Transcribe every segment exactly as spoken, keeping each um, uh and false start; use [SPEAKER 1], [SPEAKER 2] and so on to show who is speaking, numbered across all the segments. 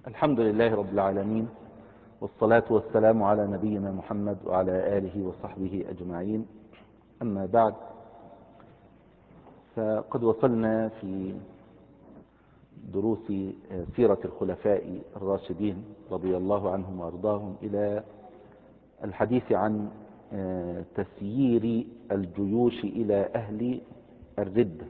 [SPEAKER 1] الحمد لله رب العالمين، والصلاة والسلام على نبينا محمد وعلى آله وصحبه أجمعين. أما بعد، فقد وصلنا في دروس سيرة الخلفاء الراشدين رضي الله عنهم وأرضاهم إلى الحديث عن تسيير الجيوش إلى أهل الردة.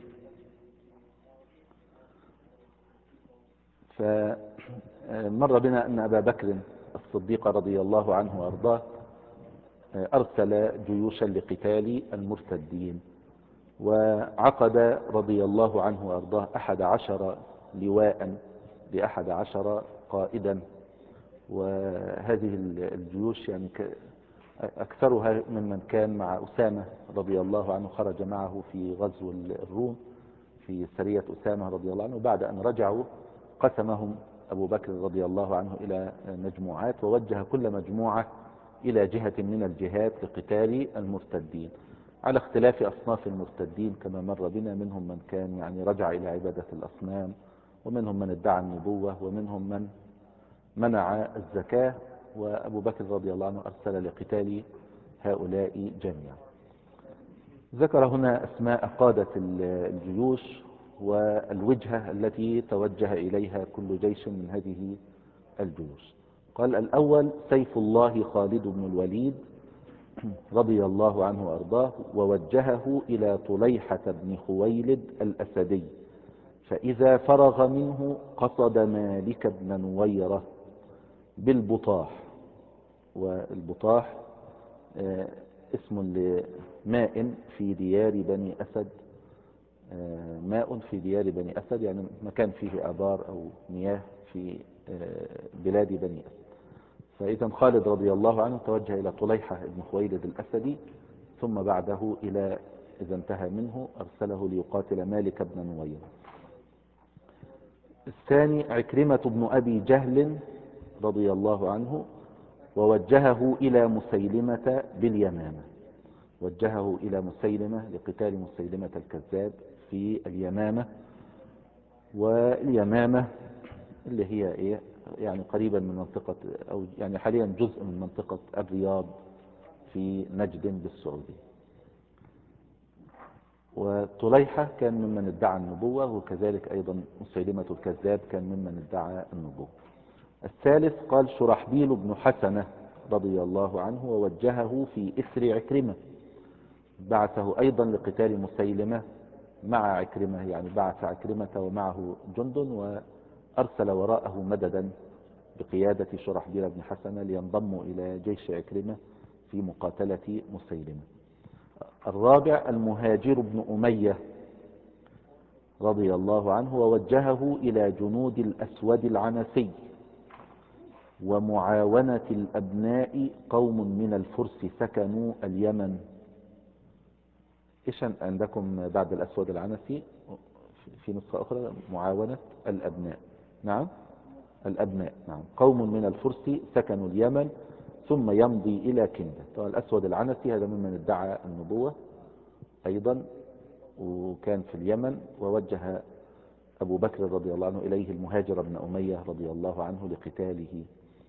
[SPEAKER 1] فمر بنا أن أبا بكر الصديق رضي الله عنه وأرضاه أرسل جيوشا لقتال المرتدين، وعقد رضي الله عنه وأرضاه أحد عشر لواء لأحد عشر قائدا. وهذه الجيوش يعني أكثرها ممن كان مع أسامة رضي الله عنه، خرج معه في غزو الروم في سرية أسامة رضي الله عنه. بعد أن رجعوا قسمهم أبو بكر رضي الله عنه إلى مجموعات، ووجه كل مجموعة إلى جهة من الجهات لقتال المرتدين على اختلاف أصناف المرتدين كما مر بنا. منهم من كان يعني رجع إلى عبادة الأصنام، ومنهم من ادعى النبوة، ومنهم من منع الزكاة. وأبو بكر رضي الله عنه أرسل لقتال هؤلاء جميعا. ذكر هنا أسماء قادة الجيوش والوجهة التي توجه إليها كل جيش من هذه الجيوش. قال: الأول سيف الله خالد بن الوليد رضي الله عنه وأرضاه، ووجهه إلى طليحة بن خويلد الأسدي، فإذا فرغ منه قصد مالك بن نويرة بالبطاح. والبطاح اسم لماء في ديار بني أسد، ماء في ديار بني أسد يعني مكان فيه آبار أو مياه في بلاد بني أسد. فإذا خالد رضي الله عنه توجه إلى طليحة بن خويلد الأسدي، ثم بعده إلى إذا انتهى منه أرسله ليقاتل مالك بن نويرة. الثاني عكرمة بن أبي جهل رضي الله عنه، ووجهه إلى مسيلمة باليمامة. وجهه إلى مسيلمة لقتال مسيلمة الكذاب في اليمامة. واليمامة اللي هي إيه يعني قريبا من منطقة، أو يعني حاليا جزء من منطقة الرياض في نجد بالسعودية. وطليحة كان ممن ادعى النبوة، وكذلك أيضا مسيلمة الكذاب كان ممن ادعى النبوة. الثالث قال شرحبيل بن حسنة رضي الله عنه، ووجهه في إثر عكرمة. بعثه أيضا لقتال مسيلمة مع عكرمة، يعني بعث عكرمة ومعه جند، وأرسل وراءه مددا بقيادة شرحبيل بن حسنة لينضموا إلى جيش عكرمة في مقاتلة مسيلمة. الرابع المهاجر بن أمية رضي الله عنه، ووجهه إلى جنود الأسود العنسي ومعاونة الأبناء قوم من الفرس سكنوا اليمن. إيش عندكم بعد الأسود العنسي في نسخة أخرى؟ معاونة الأبناء. نعم، الأبناء. نعم، قوم من الفرس سكنوا اليمن ثم يمضي إلى كندة. طبعا الأسود العنسي هذا ممن ادعى النبوة أيضا، وكان في اليمن. ووجه أبو بكر رضي الله عنه إليه المهاجر بن أمية رضي الله عنه لقتاله.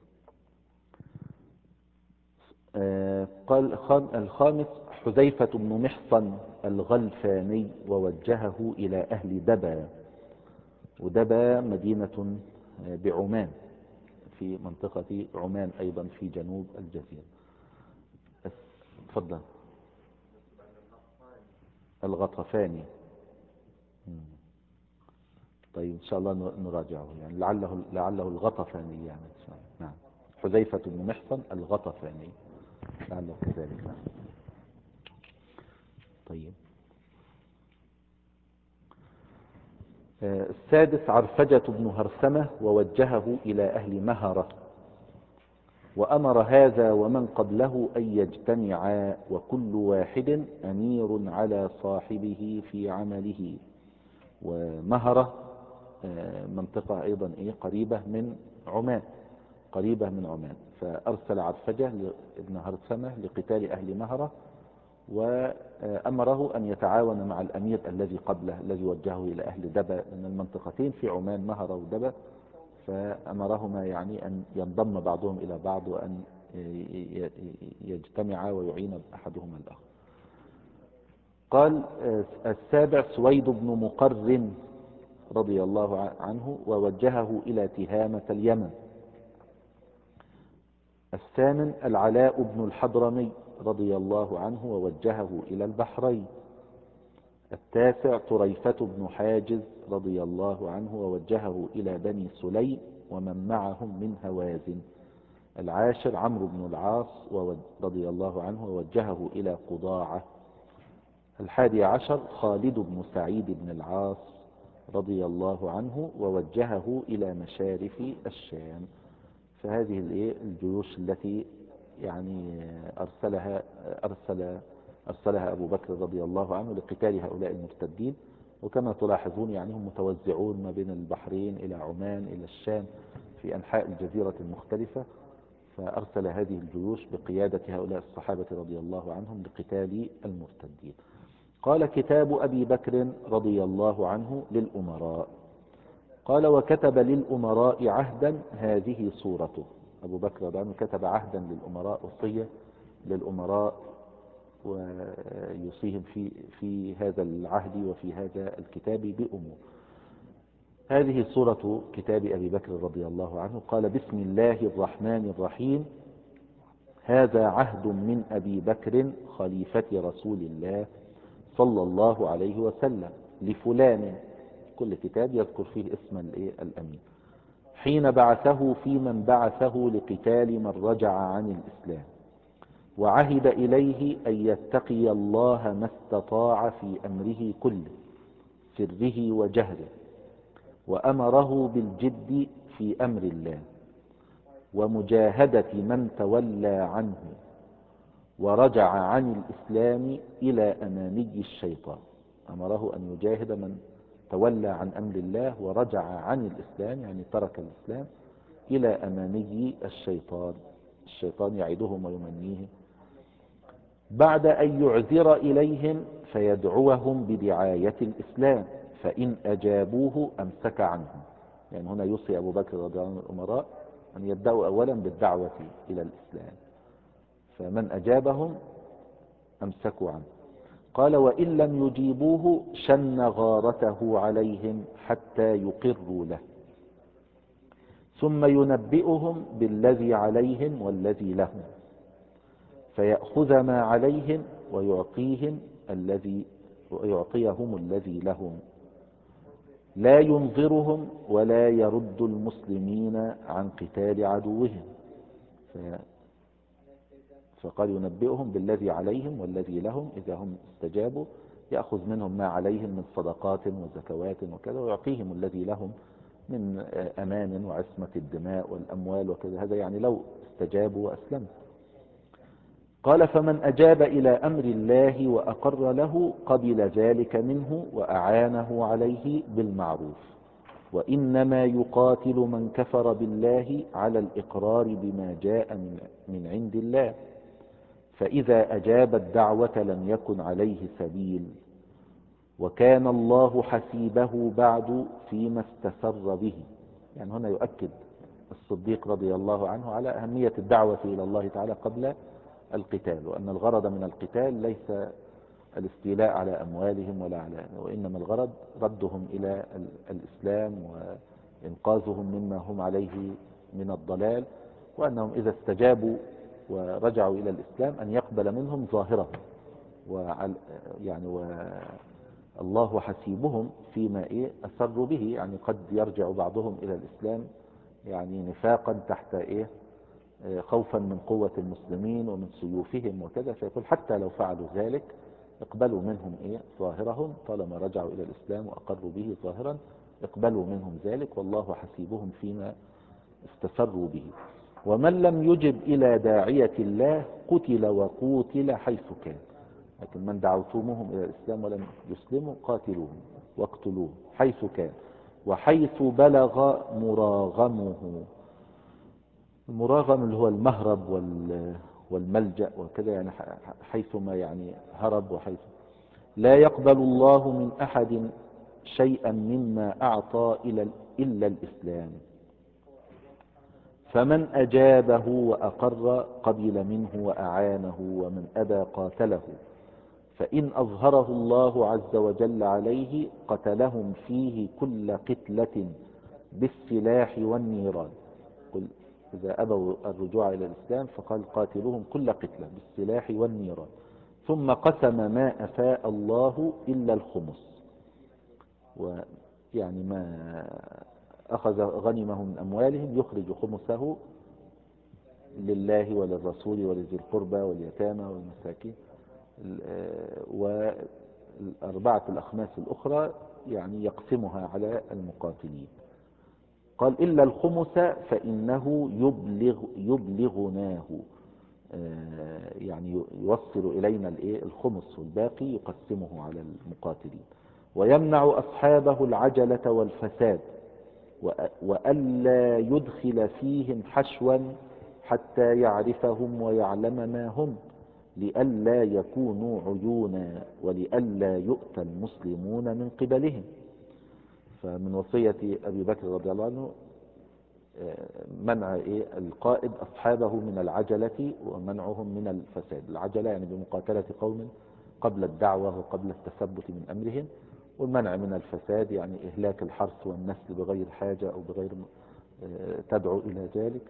[SPEAKER 1] قال الخامس حذيفة بن محصن الغلفاني، ووجهه إلى أهل دبا. ودبا مدينة بعمان في منطقة عمان أيضا في جنوب الجزيرة. تفضل. الغطفاني. طيب إن شاء الله نراجعه، يعني لعله لعله الغطفاني يعني إن شاء الله. نعم، حذيفة بن محصن الغطفاني لعله كذلك. نعم. طيب. السادس عرفجة بن هرثمة، ووجهه إلى أهل مهرة، وأمر هذا ومن قبله أن يجتمعا، وكل واحد أمير على صاحبه في عمله. ومهرة منطقة أيضا إيه قريبة من عمان، قريبة من عمان. فأرسل عرفجة بن هرثمة لقتال أهل مهرة، وأمره أن يتعاون مع الأمير الذي قبله الذي وجهه إلى أهل دبا، من المنطقتين في عمان مهرة ودبا. فأمرهما يعني أن ينضم بعضهم إلى بعض وأن يجتمعا ويعين أحدهما الآخر. قال السابع سويد بن مقرن رضي الله عنه ووجهه إلى تهامة اليمن. الثامن العلاء بن الحضرمي رضي الله عنه ووجهه إلى البحرين. التاسع طريفة بن حاجز رضي الله عنه ووجهه إلى بني سليم ومن معهم من هوازن. العاشر عمرو بن العاص رضي الله عنه ووجهه إلى قضاعة. الحادي عشر خالد بن سعيد بن العاص رضي الله عنه ووجهه إلى مشارف الشام. فهذه الجيوش التي يعني أرسلها أرسل أرسلها أبو بكر رضي الله عنه لقتال هؤلاء المرتدين. وكما تلاحظون يعني هم متوزعون ما بين البحرين إلى عمان إلى الشام في أنحاء الجزيرة المختلفة. فأرسل هذه الجيوش بقيادة هؤلاء الصحابة رضي الله عنهم لقتال المرتدين. قال كتاب أبي بكر رضي الله عنه للأمراء. قال وكتب للأمراء عهدا هذه صورته. أبو بكر رضي الله عنه كتب عهدا للأمراء وصية للأمراء ويوصيهم في, في هذا العهد وفي هذا الكتاب بأمور. هذه صورة كتاب أبي بكر رضي الله عنه. قال بسم الله الرحمن الرحيم. هذا عهد من أبي بكر خليفة رسول الله صلى الله عليه وسلم لفلان. كل كتاب يذكر فيه اسم الأمين. حين بعثه في من بعثه لقتال من رجع عن الإسلام، وعهد إليه أن يتقي الله ما استطاع في أمره كله سره وجهره، وأمره بالجد في أمر الله ومجاهدة من تولى عنه ورجع عن الإسلام إلى أماني الشيطان. أمره أن يجاهد من تولى عن أمر الله ورجع عن الإسلام يعني ترك الإسلام إلى أماني الشيطان. الشيطان يعدهم ويمنيهم بعد أن يعذر إليهم فيدعوهم بدعاية الإسلام، فإن أجابوه أمسك عنهم. يعني هنا يوصي أبو بكر رضي الله عنه الأمراء أن يبدأوا أولا بالدعوة إلى الإسلام، فمن أجابهم أمسكوا عنه. قال وإن لم يجيبوه شن غارته عليهم حتى يقروا له، ثم ينبئهم بالذي عليهم والذي لهم، فيأخذ ما عليهم ويعطيهم الذي ويعطيهم الذي لهم، لا ينظرهم ولا يرد المسلمين عن قتال عدوهم. فقال ينبئهم بالذي عليهم والذي لهم، إذا هم استجابوا يأخذ منهم ما عليهم من صدقات وزكوات وكذا، ويعطيهم الذي لهم من أمان وعصمة الدماء والأموال وكذا. هذا يعني لو استجابوا وأسلموا. قال فمن أجاب إلى أمر الله وأقر له قبل ذلك منه وأعانه عليه بالمعروف. وإنما يقاتل من كفر بالله على الإقرار بما جاء من عند الله، فإذا أجاب الدعوة لم يكن عليه سبيل، وكان الله حسيبه بعد فيما استسر به. يعني هنا يؤكد الصديق رضي الله عنه على أهمية الدعوة إلى الله تعالى قبل القتال، وأن الغرض من القتال ليس الاستيلاء على أموالهم ولا على، وإنما الغرض ردهم إلى الإسلام وإنقاذهم مما هم عليه من الضلال، وأنهم إذا استجابوا ورجعوا إلى الإسلام أن يقبل منهم ظاهرة، يعني والله حسيبهم فيما إيه أسروا به. يعني قد يرجع بعضهم إلى الإسلام يعني نفاقا تحت إيه خوفا من قوة المسلمين ومن سيوفهم وكذا، فيقول حتى لو فعلوا ذلك اقبلوا منهم إيه ظاهرهم، طالما رجعوا إلى الإسلام وأقروا به ظاهرا اقبلوا منهم ذلك، والله حسيبهم فيما استسروا به. ومن لم يجب إلى داعية الله قتل وقوتل حيث كان. لكن من دعوتموهم إلى الإسلام ولم يسلموا قاتلوهم واقتلوهم حيث كان وحيث بلغ مراغمه. المراغم اللي هو المهرب والملجأ وكذا، يعني حيثما يعني هرب وحيث. لا يقبل الله من أحد شيئا مما أعطى إلا الإسلام، فمن أجابه وأقر قبل منه وأعانه، ومن أبى قاتله. فإن أظهره الله عز وجل عليه قتلهم فيه كل قتلة بالسلاح والنيران. قل إذا أبوا الرجوع إلى الإسلام فقال قاتلوهم كل قتلة بالسلاح والنيران. ثم قسم ما أفاء الله إلا الخمس، ويعني ما أخذ غنمه من أموالهم يخرج خمسه لله وللرسول ولذي القربى واليتامى والمساكين، والأربعة الأخماس الأخرى يعني يقسمها على المقاتلين. قال إلا الخمس فإنه يبلغ يبلغناه، يعني يوصل إلينا الخمس، والباقي يقسمه على المقاتلين. ويمنع أصحابه العجلة والفساد، وألا يدخل فيهم حشوا حتى يعرفهم ويعلم ما هم، لئلا يكونوا عيونا، ولئلا يؤتى المسلمون من قبلهم. فمن وصية أبي بكر رضي الله عنه منع القائد أصحابه من العجلة ومنعهم من الفساد. العجلة يعني بمقاتلة قوم قبل الدعوة وقبل التثبت من أمرهم، والمنع من الفساد يعني إهلاك الحرث والنسل بغير حاجة أو بغير تدعو إلى ذلك.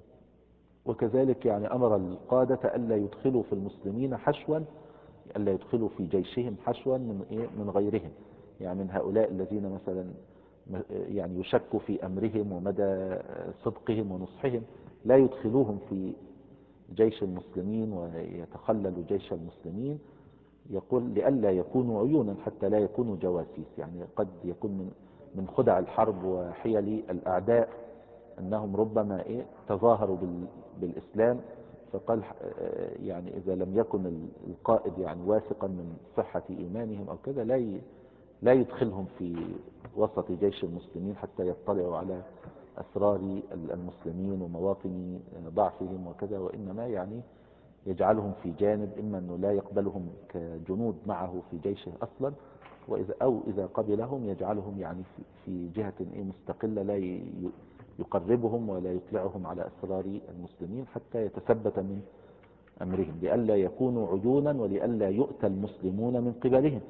[SPEAKER 1] وكذلك يعني أمر القادة ألا يدخلوا في المسلمين حشوا، ألا يدخلوا في جيشهم حشوا من إيه من غيرهم، يعني من هؤلاء الذين مثلا يعني يشك في أمرهم ومدى صدقهم ونصحهم، لا يدخلوهم في جيش المسلمين ويتخللوا جيش المسلمين. يقول لئلا يكونوا عيونا حتى لا يكونوا جواسيس، يعني قد يكون من من خدع الحرب وحيل الأعداء أنهم ربما إيه تظاهروا بالإسلام. فقال يعني إذا لم يكن القائد يعني واثقا من صحة إيمانهم أو كذا لا لا يدخلهم في وسط جيش المسلمين حتى يطلعوا على أسرار المسلمين ومواطن ضعفهم وكذا، وإنما يعني يجعلهم في جانب، إما أنه لا يقبلهم كجنود معه في جيشه أصلا، وإذا أو إذا قبلهم يجعلهم يعني في جهة مستقلة لا يقربهم ولا يطلعهم على أسرار المسلمين حتى يتثبت من أمرهم، لئلا يكونوا عيونا ولئلا يؤتى المسلمون من قبلهم.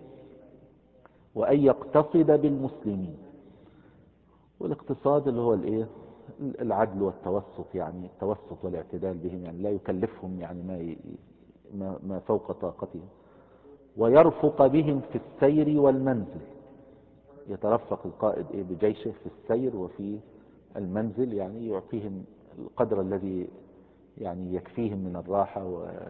[SPEAKER 1] وأن يقتصد بالمسلمين، والاقتصاد اللي هو الايه العدل والتوسط، يعني التوسط والاعتدال بهم، يعني لا يكلفهم يعني ما ما, ما فوق طاقتهم. ويرفق بهم في السير والمنزل، يترفق القائد ايه بجيشه في السير وفي المنزل، يعني يعطيهم القدر الذي يعني يكفيهم من الراحة،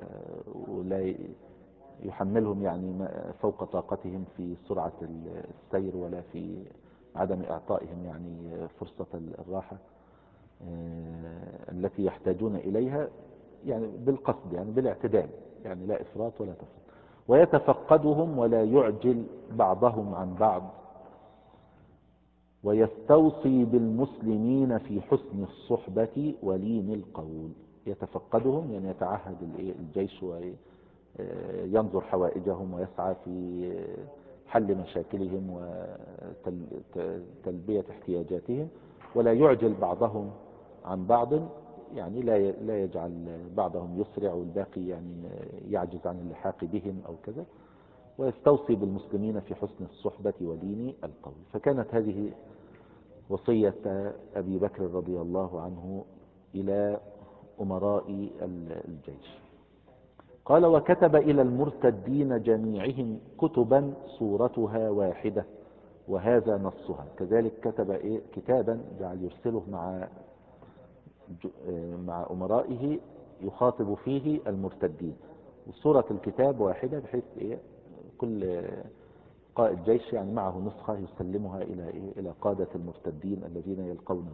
[SPEAKER 1] ولا يحملهم يعني فوق طاقتهم في سرعة السير ولا في عدم إعطائهم يعني فرصة الراحة التي يحتاجون إليها، يعني بالقصد يعني بالاعتدال، يعني لا إفراط ولا تفريط. ويتفقدهم ولا يعجل بعضهم عن بعض. ويستوصي بالمسلمين في حسن الصحبة ولين القول. يتفقدهم يعني يتعهد الجيش وينظر حوائجهم ويسعى في حل مشاكلهم وتلبية احتياجاتهم، ولا يعجل بعضهم عن بعض، يعني لا لا يجعل بعضهم يسرع والباقي يعني يعجز عن اللحاق بهم أو كذا. ويستوصي بالمسلمين في حسن الصحبة ولين القول. فكانت هذه وصية أبي بكر رضي الله عنه إلى أمراء الجيش. قال وكتب إلى المرتدين جميعهم كتبا صورتها واحدة وهذا نصها. كذلك كتب إيه كتابا جعل يرسله مع مع أمرائه يخاطب فيه المرتدين، وصورة الكتاب واحدة بحيث إيه كل قائد جيش يعني معه نسخة يسلمها إلى إيه إلى قادة المرتدين الذين يلقونه.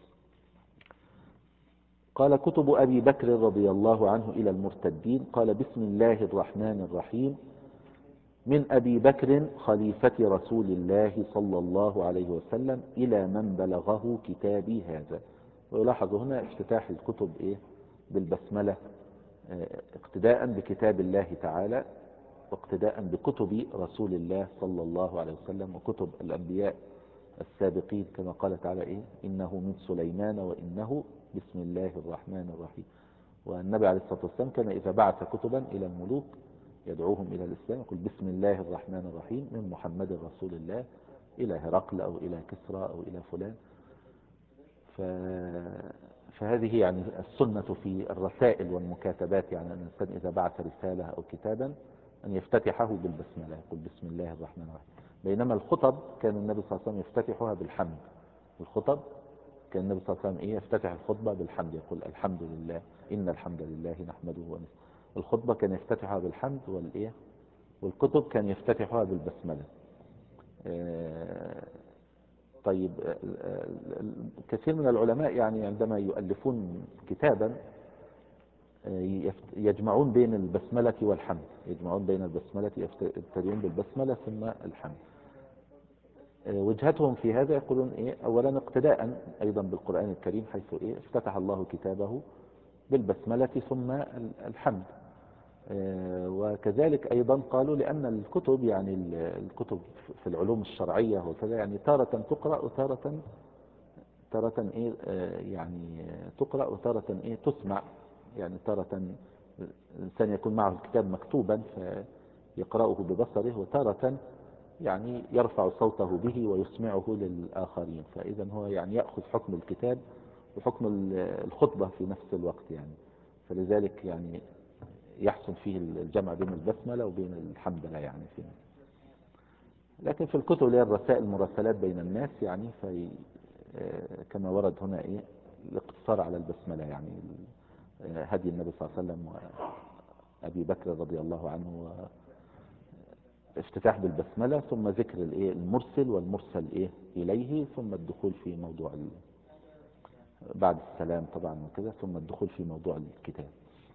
[SPEAKER 1] قال كتب أبي بكر رضي الله عنه إلى المرتدين. قال بسم الله الرحمن الرحيم. من أبي بكر خليفة رسول الله صلى الله عليه وسلم إلى من بلغه كتابي هذا. ويلاحظ هنا افتتاح الكتب إيه بالبسملة، اقتداء بكتاب الله تعالى واقتداء بكتب رسول الله صلى الله عليه وسلم وكتب الأنبياء السابقين، كما قال تعالى إيه إنه من سليمان وإنه بسم الله الرحمن الرحيم. والنبي عليه الصلاة والسلام كان إذا بعث كتبا إلى الملوك يدعوهم إلى الإسلام يقول بسم الله الرحمن الرحيم من محمد رسول الله إلى هرقل أو إلى كسرى أو إلى فلان. ف... فهذه يعني السنة في الرسائل والمكاتبات، يعني أن الإنسان إذا بعث رسالة أو كتابا أن يفتتحه بالبسملة، يقول بسم الله الرحمن الرحيم. بينما الخطب كان النبي صلى الله عليه وسلم يفتتحها بالحمد. الخطب كان النبي صلى الله عليه وسلم إيه يفتتح الخطبة بالحمد، يقول الحمد لله إن الحمد لله نحمده ونستعينه. الخطبة كان يفتتحها بالحمد، والإيه والكتب كان يفتتحها بالبسملة. طيب، كثير من العلماء يعني عندما يؤلفون كتابا يجمعون بين البسملة والحمد، يجمعون بين البسملة، يبتدئون بالبسملة ثم الحمد. وجهتهم في هذا يقولون إيه أولا اقتداء أيضا بالقرآن الكريم، حيث إيه افتتح الله كتابه بالبسملة ثم الحمد. وكذلك أيضا قالوا لأن الكتب يعني الكتب في العلوم الشرعية وكذا يعني تارة تقرأ وتارة تارة إيه يعني تقرأ وتارة إيه تسمع. يعني تارة الإنسان يكون معه الكتاب مكتوبا فيقرأه ببصره، وتارة يعني يرفع صوته به ويسمعه للآخرين. فإذا هو يعني يأخذ حكم الكتاب وحكم الخطبة في نفس الوقت يعني. فلذلك يعني يحصل فيه الجمع بين البسملة وبين الحمدلله يعني فيه. لكن في الكتب اللي هي الرسائل المراسلات بين الناس يعني في كما ورد هنا ايه الاقتصار على البسملة، يعني هدي النبي صلى الله عليه وسلم وأبي بكر رضي الله عنه، افتتاح بالبسملة ثم ذكر الايه المرسل والمرسل ايه إليه، ثم الدخول في موضوع بعد السلام طبعا وكذا، ثم الدخول في موضوع الكتاب.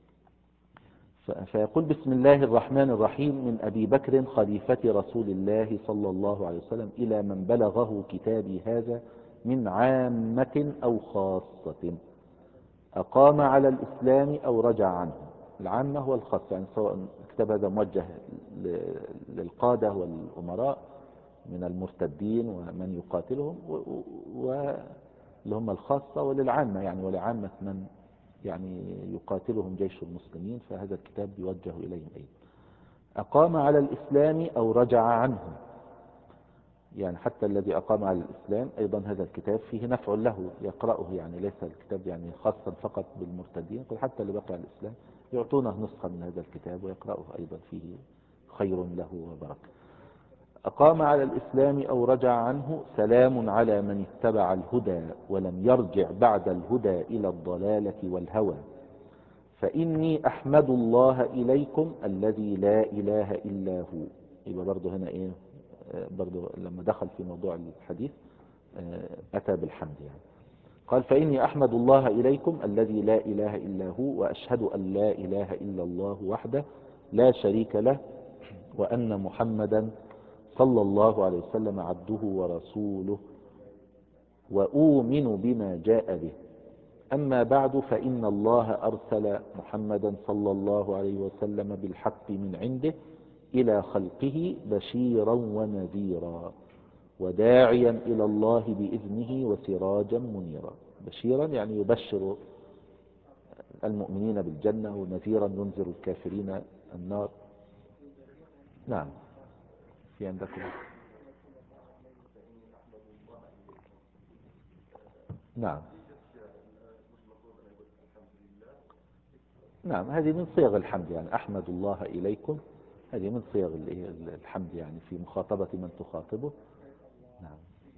[SPEAKER 1] فيقول بسم الله الرحمن الرحيم من أبي بكر خليفة رسول الله صلى الله عليه وسلم إلى من بلغه كتابي هذا من عامة أو خاصة أقام على الإسلام أو رجع عنه. العامة هو الخاص، يعني سواء الكتاب هذا موجه للقادة والأمراء من المرتدين ومن يقاتلهم، واللي هم الخاصة، وللعامة يعني ولعامة من يعني يقاتلهم جيش المسلمين، فهذا الكتاب يوجه إليهم أيضا. أقام على الإسلام أو رجع عنه، يعني حتى الذي أقام على الإسلام أيضا هذا الكتاب فيه نفع له يقرأه، يعني ليس الكتاب يعني خاصا فقط بالمرتدين، حتى اللي بقي على الإسلام يعطونه نسخة من هذا الكتاب ويقرأه أيضا، فيه خير له وبركة. أقام على الإسلام أو رجع عنه سلام على من اتبع الهدى ولم يرجع بعد الهدى إلى الضلالة والهوى، فإني أحمد الله إليكم الذي لا إله إلا هو. يبقى برضه هنا إيه برضه لما دخل في موضوع الحديث أتى بالحمد يعني. قال فإني أحمد الله إليكم الذي لا إله إلا هو، وأشهد أن لا إله إلا الله وحده لا شريك له، وأن محمدا صلى الله عليه وسلم عبده ورسوله، وأؤمن بما جاء به. أما بعد فإن الله أرسل محمدا صلى الله عليه وسلم بالحق من عنده إلى خلقه بشيرا ونذيرا وداعيا إلى الله بإذنه وسراجا منيرا. بشيرا يعني يبشر المؤمنين بالجنة، ونذيرا ينذر الكافرين النار. نعم، في عندكم. نعم نعم هذه من صيغ الحمد، يعني أحمد الله إليكم هذه من صيغ الحمد يعني في مخاطبة من تخاطبه. نعم.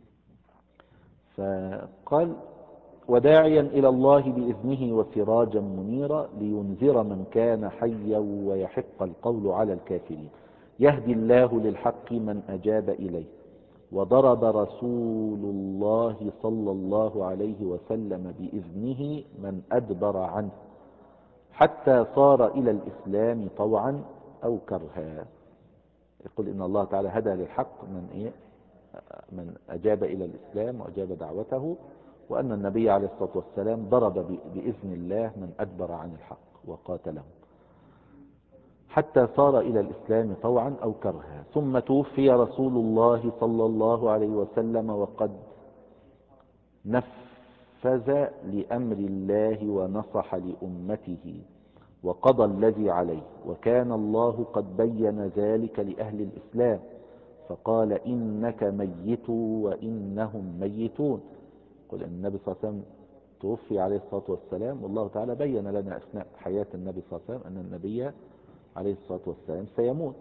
[SPEAKER 1] فقال وداعيا إلى الله بإذنه وسراجا منيرا لينذر من كان حيا ويحق القول على الكافرين، يهدي الله للحق من أجاب إليه، وضرب رسول الله صلى الله عليه وسلم بإذنه من أدبر عنه حتى صار إلى الإسلام طوعا أو كرها. يقول إن الله تعالى هدى للحق من إيه من أجاب إلى الإسلام وأجاب دعوته، وأن النبي عليه الصلاة والسلام ضرب بإذن الله من أدبر عن الحق وقاتله حتى صار إلى الإسلام طوعا أو كرها. ثم توفي رسول الله صلى الله عليه وسلم وقد نفث نفذ لأمر الله ونصح لأمته وقضى الذي عليه، وكان الله قد بين ذلك لأهل الإسلام فقال إنك ميت وإنهم ميتون. قل إن النبي صلى الله عليه وسلم توفي عليه الصلاة والسلام، والله تعالى بين لنا أثناء حياة النبي صلى الله عليه وسلم أن النبي عليه الصلاة والسلام سيموت.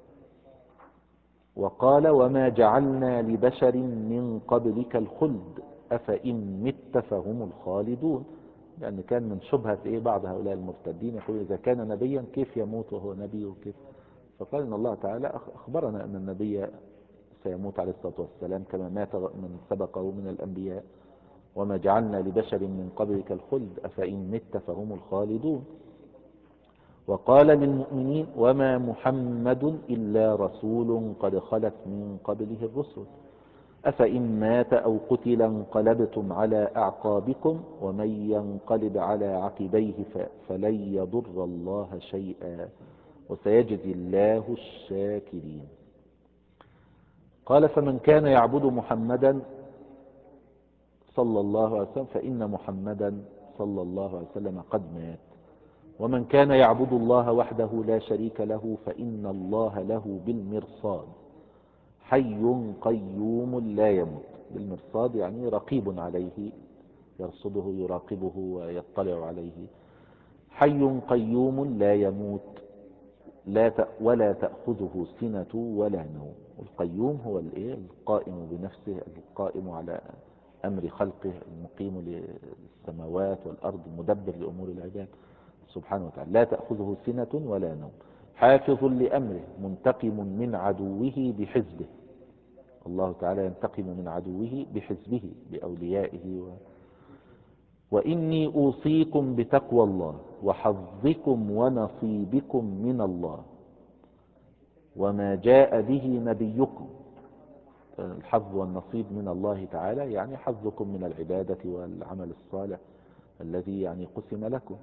[SPEAKER 1] وقال وما جعلنا لبشر من قبلك الخلد أفإن مت فهم الخالدون، لأن كان من شبهة إيه بعض هؤلاء المرتدين يقول إذا كان نبيا كيف يموت وهو نبي وكيف، فقال إن الله تعالى أخبرنا أن النبي سيموت عليه الصلاة والسلام كما مات من سبقه من الأنبياء، وما جعلنا لبشر من قبلك الخلد أفإن مت فهم الخالدون. وقال للمؤمنين وما محمد إلا رسول قد خلت من قبله الرسل أفإن مات أو قتل انقلبتم على أعقابكم ومن ينقلب على عقبيه فلن يضر الله شيئا وسيجزي الله الشاكرين. قال فمن كان يعبد محمدا صلى الله عليه وسلم فإن محمدا صلى الله عليه وسلم قد مات، ومن كان يعبد الله وحده لا شريك له فإن الله له بالمرصاد حي قيوم لا يموت. بالمرصاد يعني رقيب عليه يرصده يراقبه ويطلع عليه. حي قيوم لا يموت لا ولا تأخذه سنة ولا نوم. القيوم هو الايه القائم بنفسه القائم على أمر خلقه المقيم للسماوات والأرض المدبر لأمور العباد سبحانه وتعالى. لا تأخذه سنة ولا نوم حافظ لأمره منتقم من عدوه بحزبه. الله تعالى ينتقم من عدوه بحزبه بأوليائه و... وإني أوصيكم بتقوى الله وحظكم ونصيبكم من الله وما جاء به نبيكم. الحظ والنصيب من الله تعالى يعني حظكم من العبادة والعمل الصالح الذي يعني قسم لكم.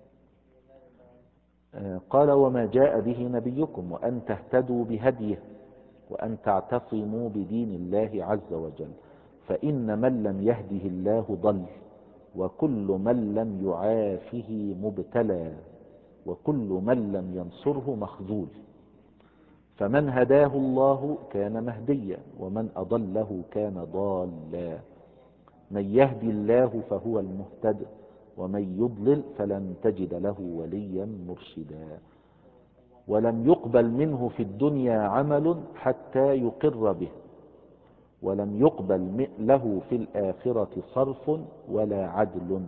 [SPEAKER 1] قال وما جاء به نبيكم وأن تهتدوا بهديه وأن تعتصموا بدين الله عز وجل فإن من لم يهده الله ضل وكل من لم يعافه مبتلى وكل من لم ينصره مخذول. فمن هداه الله كان مهديا ومن أضله كان ضالا. من يهدي الله فهو المهتد ومن يضلل فلن تجد له وليا مرشدا. ولم يقبل منه في الدنيا عمل حتى يقر به ولم يقبل له في الآخرة صرف ولا عدل.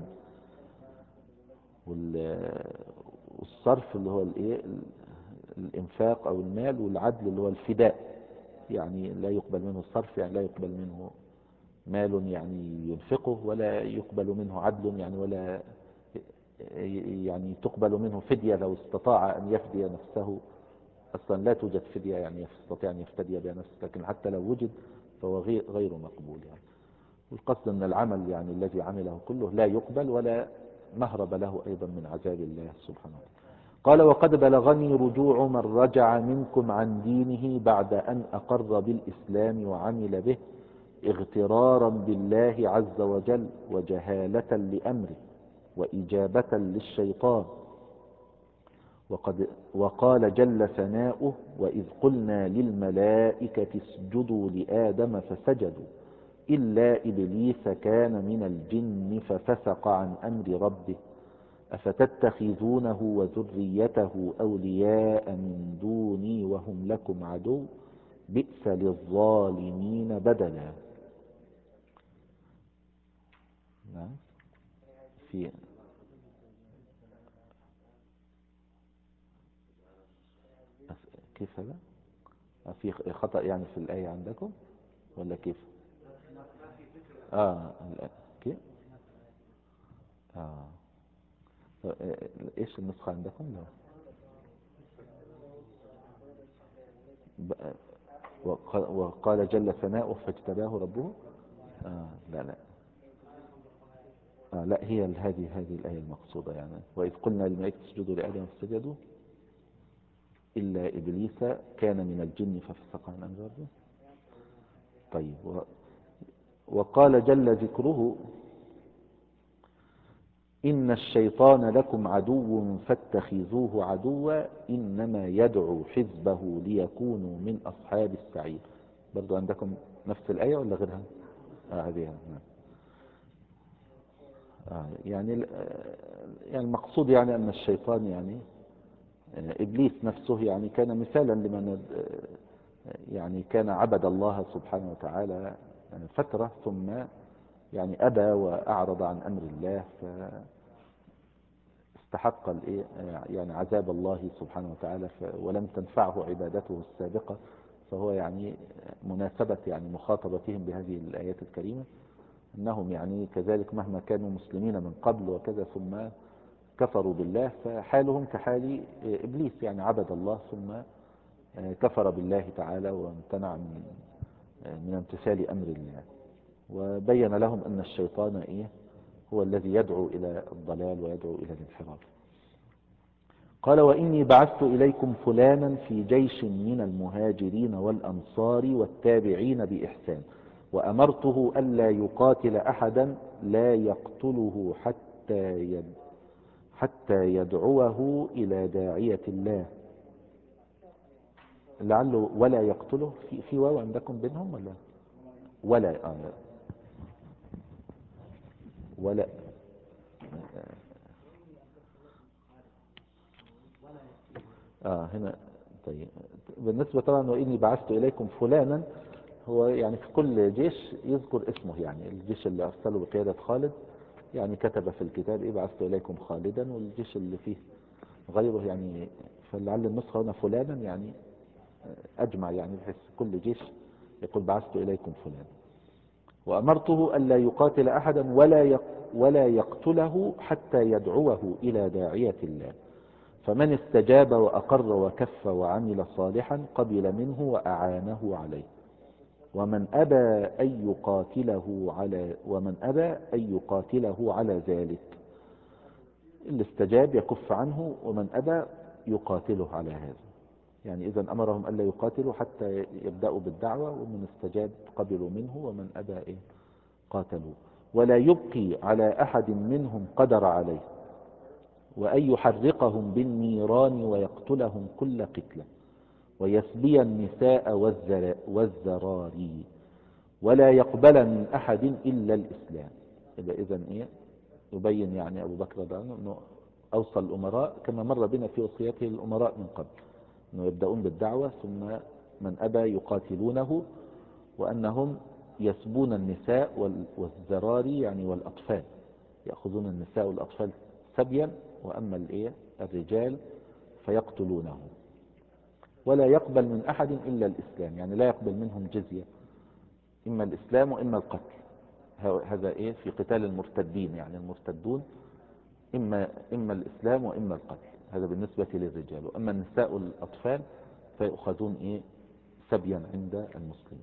[SPEAKER 1] والصرف اللي هو الايه الانفاق او المال، والعدل اللي هو الفداء، يعني لا يقبل منه الصرف يعني لا يقبل منه مال يعني ينفقه ولا يقبل منه عدل يعني ولا يعني تقبل منه فدية لو استطاع أن يفدي نفسه. أصلا لا توجد فدية يعني يستطيع أن يفتدي بها نفسه، لكن حتى لو وجد فهو غير مقبول يعني. والقصد أن العمل يعني الذي عمله كله لا يقبل ولا مهرب له أيضا من عذاب الله سبحانه وتعالى. قال وقد بلغني رجوع من رجع منكم عن دينه بعد أن أقر بالإسلام وعمل به اغترارا بالله عز وجل وجهالة لأمره وإجابة للشيطان. وقد وقال جل ثناؤه وإذ قلنا للملائكة اسجدوا لآدم فسجدوا إلا إبليس كان من الجن ففسق عن أمر ربه أفتتخذونه وذريته أولياء من دوني وهم لكم عدو بئس للظالمين بدلا. نعم في كيف هذا في خطأ يعني في الآية عندكم ولا كيف؟ آه كيف؟ آه إيش النسخة عندكم؟ لا وقال جل ثناؤه فاجتباه ربه. آه لا لا آه لا هي هذه هذه الآية المقصودة يعني وإذ قلنا للملائكة اسجدوا لآدم فسجدوا إلا إبليس كان من الجن ففسق عن أمر ربه. طيب وقال جل ذكره إن الشيطان لكم عدو فاتخذوه عدوا إنما يدعو حزبه ليكونوا من أصحاب السعير. برضو عندكم نفس الآية ولا غيرها؟ آه هذه نعم. آه يعني يعني المقصود يعني أن الشيطان يعني إبليس نفسه يعني كان مثالا لمن يعني كان عبد الله سبحانه وتعالى فترة ثم يعني أبى وأعرض عن أمر الله فاستحق يعني عذاب الله سبحانه وتعالى ولم تنفعه عبادته السابقة. فهو يعني مناسبة يعني مخاطبتهم بهذه الآيات الكريمة أنهم يعني كذلك مهما كانوا مسلمين من قبل وكذا ثم كفروا بالله فحالهم كحال إبليس، يعني عبد الله ثم كفر بالله تعالى وامتنع من من امتثال أمر الله. وبين لهم أن الشيطان إيه هو الذي يدعو إلى الضلال ويدعو إلى الانحراف. قال وإني بعثت إليكم فلانا في جيش من المهاجرين والأنصار والتابعين بإحسان وأمرته ألا يقاتل أحدا لا يقتله حتى يد حتى يدعوه إلى داعية الله. لعله ولا يقتله في, في واو عندكم بينهم ولا ولا آه لا. ولا آه هنا طيب. بالنسبة طبعا وإني بعثت إليكم فلانا هو يعني في كل جيش يذكر اسمه، يعني الجيش اللي أرسله بقيادة خالد يعني كتب في الكتاب إيه بعثت إليكم خالدا، والجيش اللي فيه غيره يعني فلعل النسخة هنا فلانا يعني أجمع، يعني بحيث كل جيش يقول بعثت إليكم فلان. وأمرته ألا يقاتل أحدا ولا ولا يقتله حتى يدعوه إلى داعية الله، فمن استجاب وأقر وكف وعمل صالحا قبل منه وأعانه عليه، ومن أبى أن يقاتله على ومن أبى أن يقاتله على ذلك. اللي استجاب يكف عنه، ومن أبى يقاتله على هذا. يعني إذا أمرهم ألا يقاتلوا حتى يبدأوا بالدعوة، ومن استجاب قبلوا منه، ومن أبى إيه قاتلوا. ولا يبقي على أحد منهم قدر عليه، وأن يحرقهم بالنيران ويقتلهم كل قتلة، ويسبي النساء والذراري، ولا يقبل من أحد إلا الإسلام. يبقى إذن إيه يبين يعني أبو بكر رضي الله عنه أنه أوصى الأمراء كما مر بنا في وصيته للأمراء من قبل، أنه يبدأون بالدعوة ثم من أبى يقاتلونه، وأنهم يسبون النساء والذراري يعني والأطفال، يأخذون النساء والأطفال سبيا، وأما الإيه الرجال فيقتلونهم. ولا يقبل من أحد إلا الإسلام، يعني لا يقبل منهم جزية، إما الإسلام وإما القتل. هذا إيه في قتال المرتدين، يعني المرتدون إما, إما الإسلام وإما القتل، هذا بالنسبة للرجال. وأما النساء والأطفال فيأخذون إيه سبيا عند المسلمين.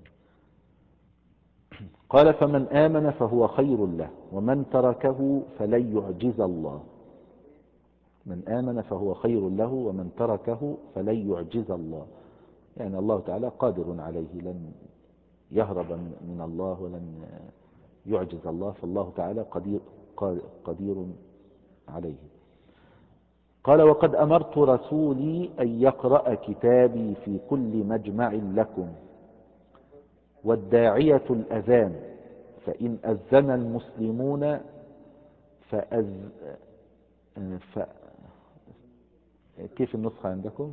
[SPEAKER 1] قال فمن آمن فهو خير له، ومن تركه فلن يعجز الله. من آمن فهو خير له، ومن تركه فلن يعجز الله. يعني الله تعالى قادر عليه، لن يهرب من الله ولن يعجز الله، فالله تعالى قدير, قدير عليه. قال وقد أمرت رسولي أن يقرأ كتابي في كل مجمع لكم، والداعية الأذان، فإن أذن المسلمون فأز... ف... كيف النسخة عندكم؟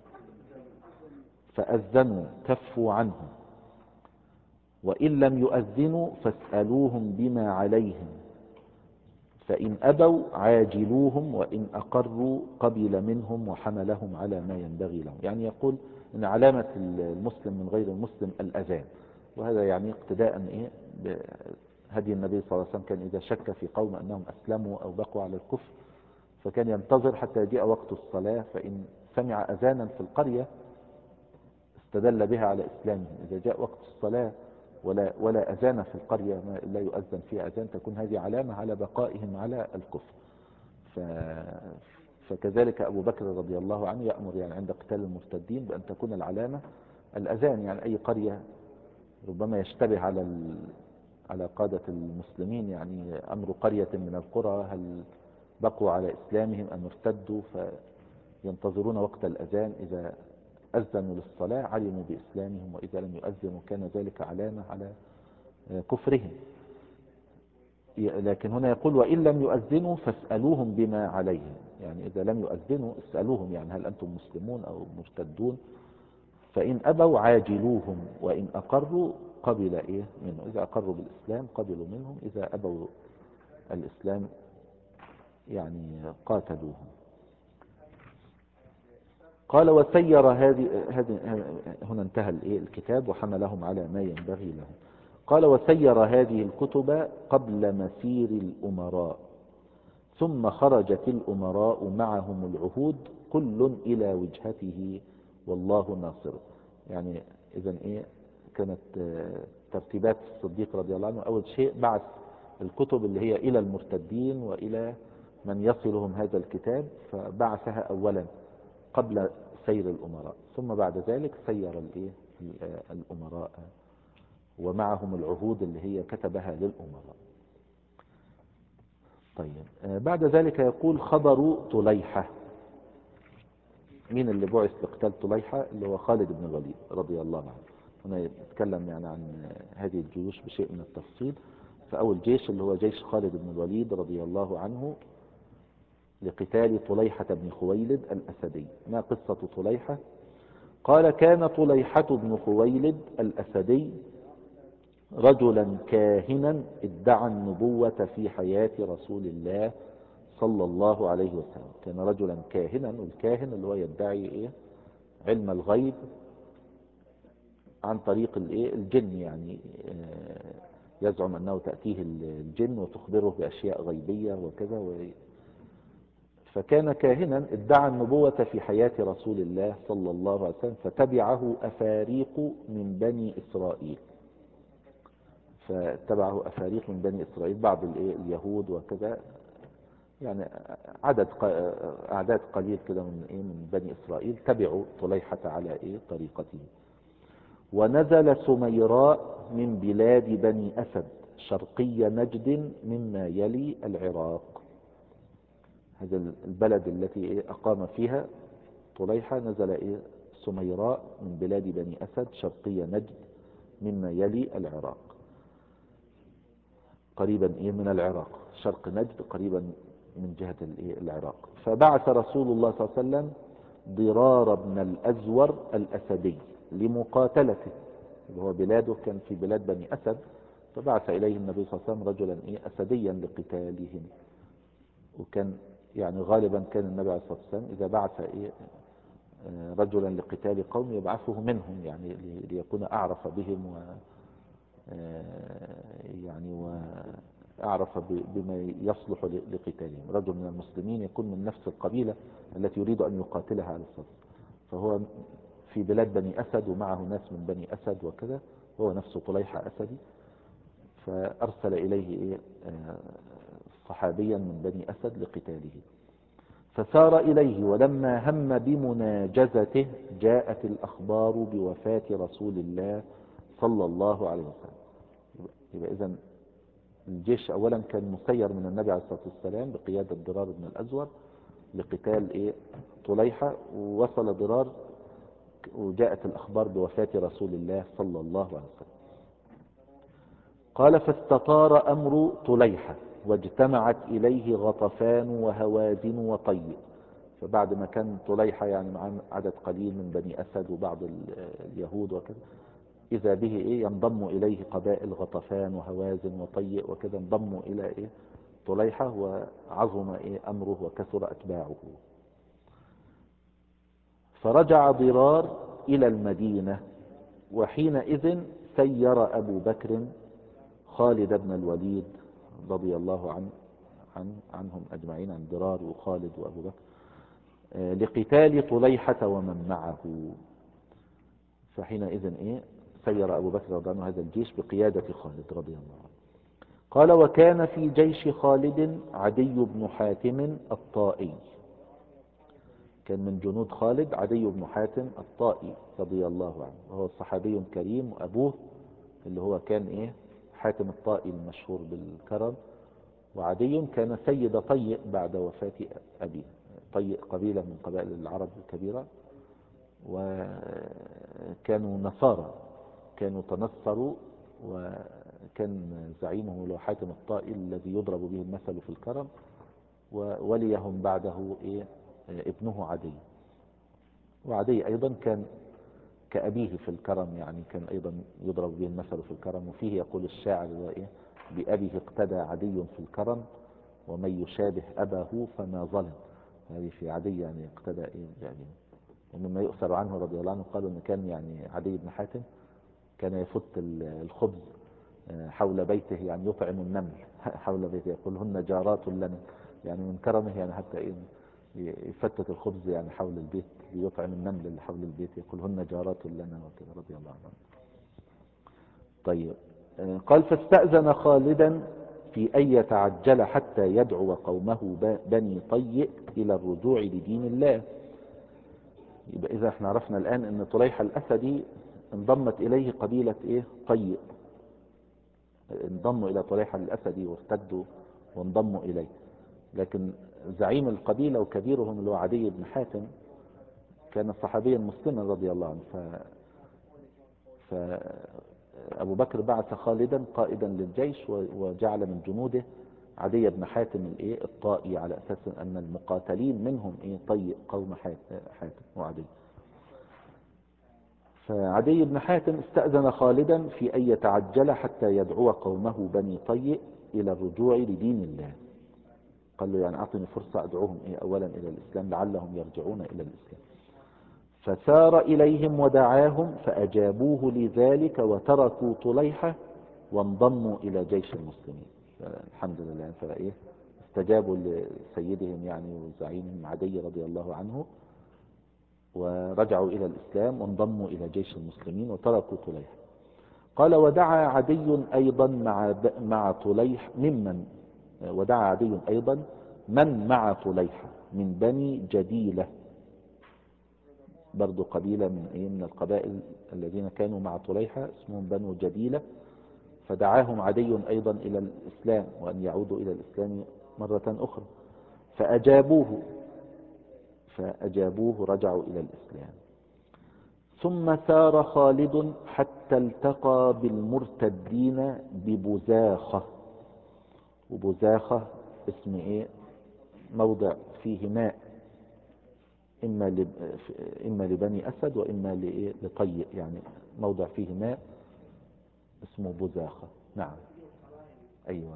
[SPEAKER 1] فأذنوا كفوا عنهم، وإن لم يؤذنوا فاسألوهم بما عليهم، فإن أبوا عاجلوهم، وإن أقروا قبل منهم وحملهم على ما ينبغي لهم. يعني يقول إن علامة المسلم من غير المسلم الأذان، وهذا يعني اقتداء إيه بهدي النبي صلى الله عليه وسلم. كان إذا شك في قوم أنهم أسلموا أو بقوا على الكفر فكان ينتظر حتى يجيء وقت الصلاة، فإن سمع أذانا في القرية استدل بها على إسلامهم. إذا جاء وقت الصلاة ولا, ولا أذان في القرية، ما لا يؤذن فيها أذان، تكون هذه علامة على بقائهم على الكفر. ف... فكذلك أبو بكر رضي الله عنه يأمر يعني عند قتال المرتدين بأن تكون العلامة الأذان. يعني أي قرية ربما يشتبه على ال... على قادة المسلمين، يعني أمر قرية من القرى هل بقوا على إسلامهم أم ارتدوا، فينتظرون وقت الأذان، إذا أذنوا للصلاة علموا بإسلامهم، وإذا لم يؤذنوا كان ذلك علامة على كفرهم. لكن هنا يقول وإن لم يؤذنوا فاسألوهم بما عليهم، يعني إذا لم يؤذنوا اسألوهم، يعني هل أنتم مسلمون أو مرتدون؟ فإن أبوا عاجلوهم، وإن أقروا قبل إيه منه، إذا أقروا بالإسلام قبلوا منهم، إذا أبوا الإسلام يعني قاتلوهم. قال وسير هذه هذه هنا انتهى الكتاب وحملهم على ما ينبغي لهم. قال وسير هذه الكتب قبل مسير الأمراء، ثم خرجت الأمراء معهم العهود كل إلى وجهته والله ناصر. يعني إذن إيه كانت ترتيبات الصديق رضي الله عنه، أول شيء بعث الكتب اللي هي إلى المرتدين وإلى من يصلهم هذا الكتاب، فبعثها أولا قبل سير الأمراء، ثم بعد ذلك سير الإيه الأمراء ومعهم العهود اللي هي كتبها للأمراء. طيب بعد ذلك يقول خبر طليحة. مين اللي بعث لقتال طليحة؟ اللي هو خالد بن الوليد رضي الله عنه. هنا يتكلم يعني عن هذه الجيوش بشيء من التفصيل. فأول جيش اللي هو جيش خالد بن الوليد رضي الله عنه لقتال طليحة بن خويلد الأسدي. ما قصة طليحة؟ قال كان طليحة بن خويلد الأسدي رجلا كاهنا ادعى النبوة في حياة رسول الله صلى الله عليه وسلم. كان رجلا كاهنا، والكاهن اللي هو يدعي إيه؟ علم الغيب عن طريق الإيه؟ الجن، يعني يزعم أنه تأتيه الجن وتخبره بأشياء غيبية وكذا و... فكان كاهنا ادعى النبوة في حياة رسول الله صلى الله عليه وسلم، فتبعه أفاريق من بني إسرائيل فتبعه أفاريق من بني إسرائيل، بعض اليهود وكذا، يعني عدد أعداد قليل كده من إيه من بني إسرائيل تبعوا طليحة على إيه طريقته. ونزل سميراء من بلاد بني أسد شرقي نجد مما يلي العراق. هذا البلد التي إيه أقام فيها طليحة، نزل إيه سميراء من بلاد بني أسد شرقي نجد مما يلي العراق، قريبا إيه من العراق، شرق نجد قريبا من جهة العراق. فبعث رسول الله صلى الله عليه وسلم ضرار بن الأزور الأسدي لمقاتلته، وهو بلاده كان في بلاد بني أسد، فبعث إليه النبي صلى الله عليه وسلم رجلا إيه أسديا لقتالهم. وكان يعني غالبا كان النبي عليه الصلاة والسلام إذا بعث إيه رجلا لقتال قوم يبعثه منهم، يعني ليكون أعرف بهم و يعني وأعرف بما يصلح لقتالهم. رجل من المسلمين يكون من نفس القبيلة التي يريد أن يقاتلها على الصف، فهو في بلاد بني أسد ومعه ناس من بني أسد وكذا، هو نفسه طليحة أسدي، فأرسل إليه صحابيا من بني أسد لقتاله. فسار إليه، ولما هم بمناجزته جاءت الأخبار بوفاة رسول الله صلى الله عليه وسلم. يبقى إذن الجيش أولا كان مسير من النبي عليه الصلاة والسلام بقيادة ضرار بن الأزور لقتال إيه طليحة، ووصل ضرار وجاءت الأخبار بوفاة رسول الله صلى الله عليه وسلم. قال فاستطار أمر طليحة واجتمعت إليه غطفان وهوازن وطيء. فبعد ما كان طليحة يعني مع عدد قليل من بني أسد وبعض اليهود وكذا، إذا به إيه ينضم إليه قبائل غطفان وهوازن وطيء وكذا، انضموا إلى إيه طليحة، وعظم إيه أمره وكثر أتباعه. فرجع ضرار إلى المدينة، وحينئذ سير أبو بكر خالد بن الوليد رضي الله عن عن عنهم أجمعين، عن ضرار وخالد وأبو بكر، لقتال طليحة ومن معه. فحينئذ إيه سير أبو بكر رضي الله عنه هذا الجيش بقيادة خالد رضي الله عنه. قال وكان في جيش خالد عدي بن حاتم الطائي. كان من جنود خالد عدي بن حاتم الطائي رضي الله عنه، وهو صحابي كريم، وأبوه اللي هو كان إيه حاتم الطائي المشهور بالكرم، وعدي كان سيد طيء بعد وفاة أبيه. طيء قبيلة من قبائل العرب الكبيرة، وكانوا نصارى، كانوا تنصروا، وكان زعيمهم له حاتم الطائي الذي يضرب به المثل في الكرم، ووليهم بعده إيه؟ ابنه عدي. وعدي أيضا كان كأبيه في الكرم، يعني كان أيضا يضرب به المثل في الكرم. وفيه يقول الشاعر إيه؟ بأبيه اقتدى عدي في الكرم، ومن يشابه أباه فما ظلم. هذه في عدي يعني اقتدى إيه بأبيه. ومما يؤثر عنه رضي الله عنه قالوا أن كان يعني عدي بن حاتم كان يفت الخبز حول بيته، يعني يطعم النمل حول بيته، يقول هن جارات لنا، يعني من كرمه يعني حتى إيه يفتت الخبز يعني حول البيت ليطعم النمل اللي حول البيت، يقول هن جارات لنا وكذا رضي الله عنه. طيب، قال فاستأذن خالدا في أن يتعجل حتى يدعو قومه بني طيء إلى الرجوع لدين الله. يبقى إذا احنا عرفنا الآن أن طليحة الأسدي انضمت إليه قبيلة إيه؟ طيء، انضموا إلى طليحة الأسدي وارتدوا وانضموا إليه. لكن زعيم القبيلة وكبيرهم اللي هو عدي بن حاتم كان صحابيا مسلما رضي الله عنه. ف... فأبو بكر بعث خالدا قائدا للجيش، وجعل من جنوده عدي بن حاتم الايه الطائي، على أساس أن المقاتلين منهم إيه؟ طيء قوم حاتم وعدي. فعدي بن حاتم استأذن خالدا في أن يتعجل حتى يدعو قومه بني طيء إلى الرجوع لدين الله. قال له يعني أعطني فرصة أدعوهم إيه أولا إلى الإسلام لعلهم يرجعون إلى الإسلام. فسار إليهم ودعاهم فأجابوه لذلك وتركوا طليحة وانضموا إلى جيش المسلمين. الحمد لله، فإيه استجابوا لسيدهم يعني وزعيمهم عدي رضي الله عنه، ورجعوا إلى الإسلام وانضموا إلى جيش المسلمين وتركوا طليحة. قال ودعا عدي أيضا مع مع طليح ممن ودعا عدي أيضا من مع طليحة من بني جديلة، برضو قبيلة من ايه من القبائل الذين كانوا مع طليحة اسمهم بنو جديلة. فدعاهم عدي أيضا إلى الإسلام وأن يعودوا إلى الإسلام مرة أخرى، فأجابوه فأجابوه رجعوا إلى الإسلام. ثم سار خالد حتى التقى بالمرتدين ببزاخة. وبزاخة اسم ايه موضع فيه ماء، إما لب... إما لبني أسد وإما لطيء، يعني موضع فيه ماء اسمه بزاخة. نعم أيوة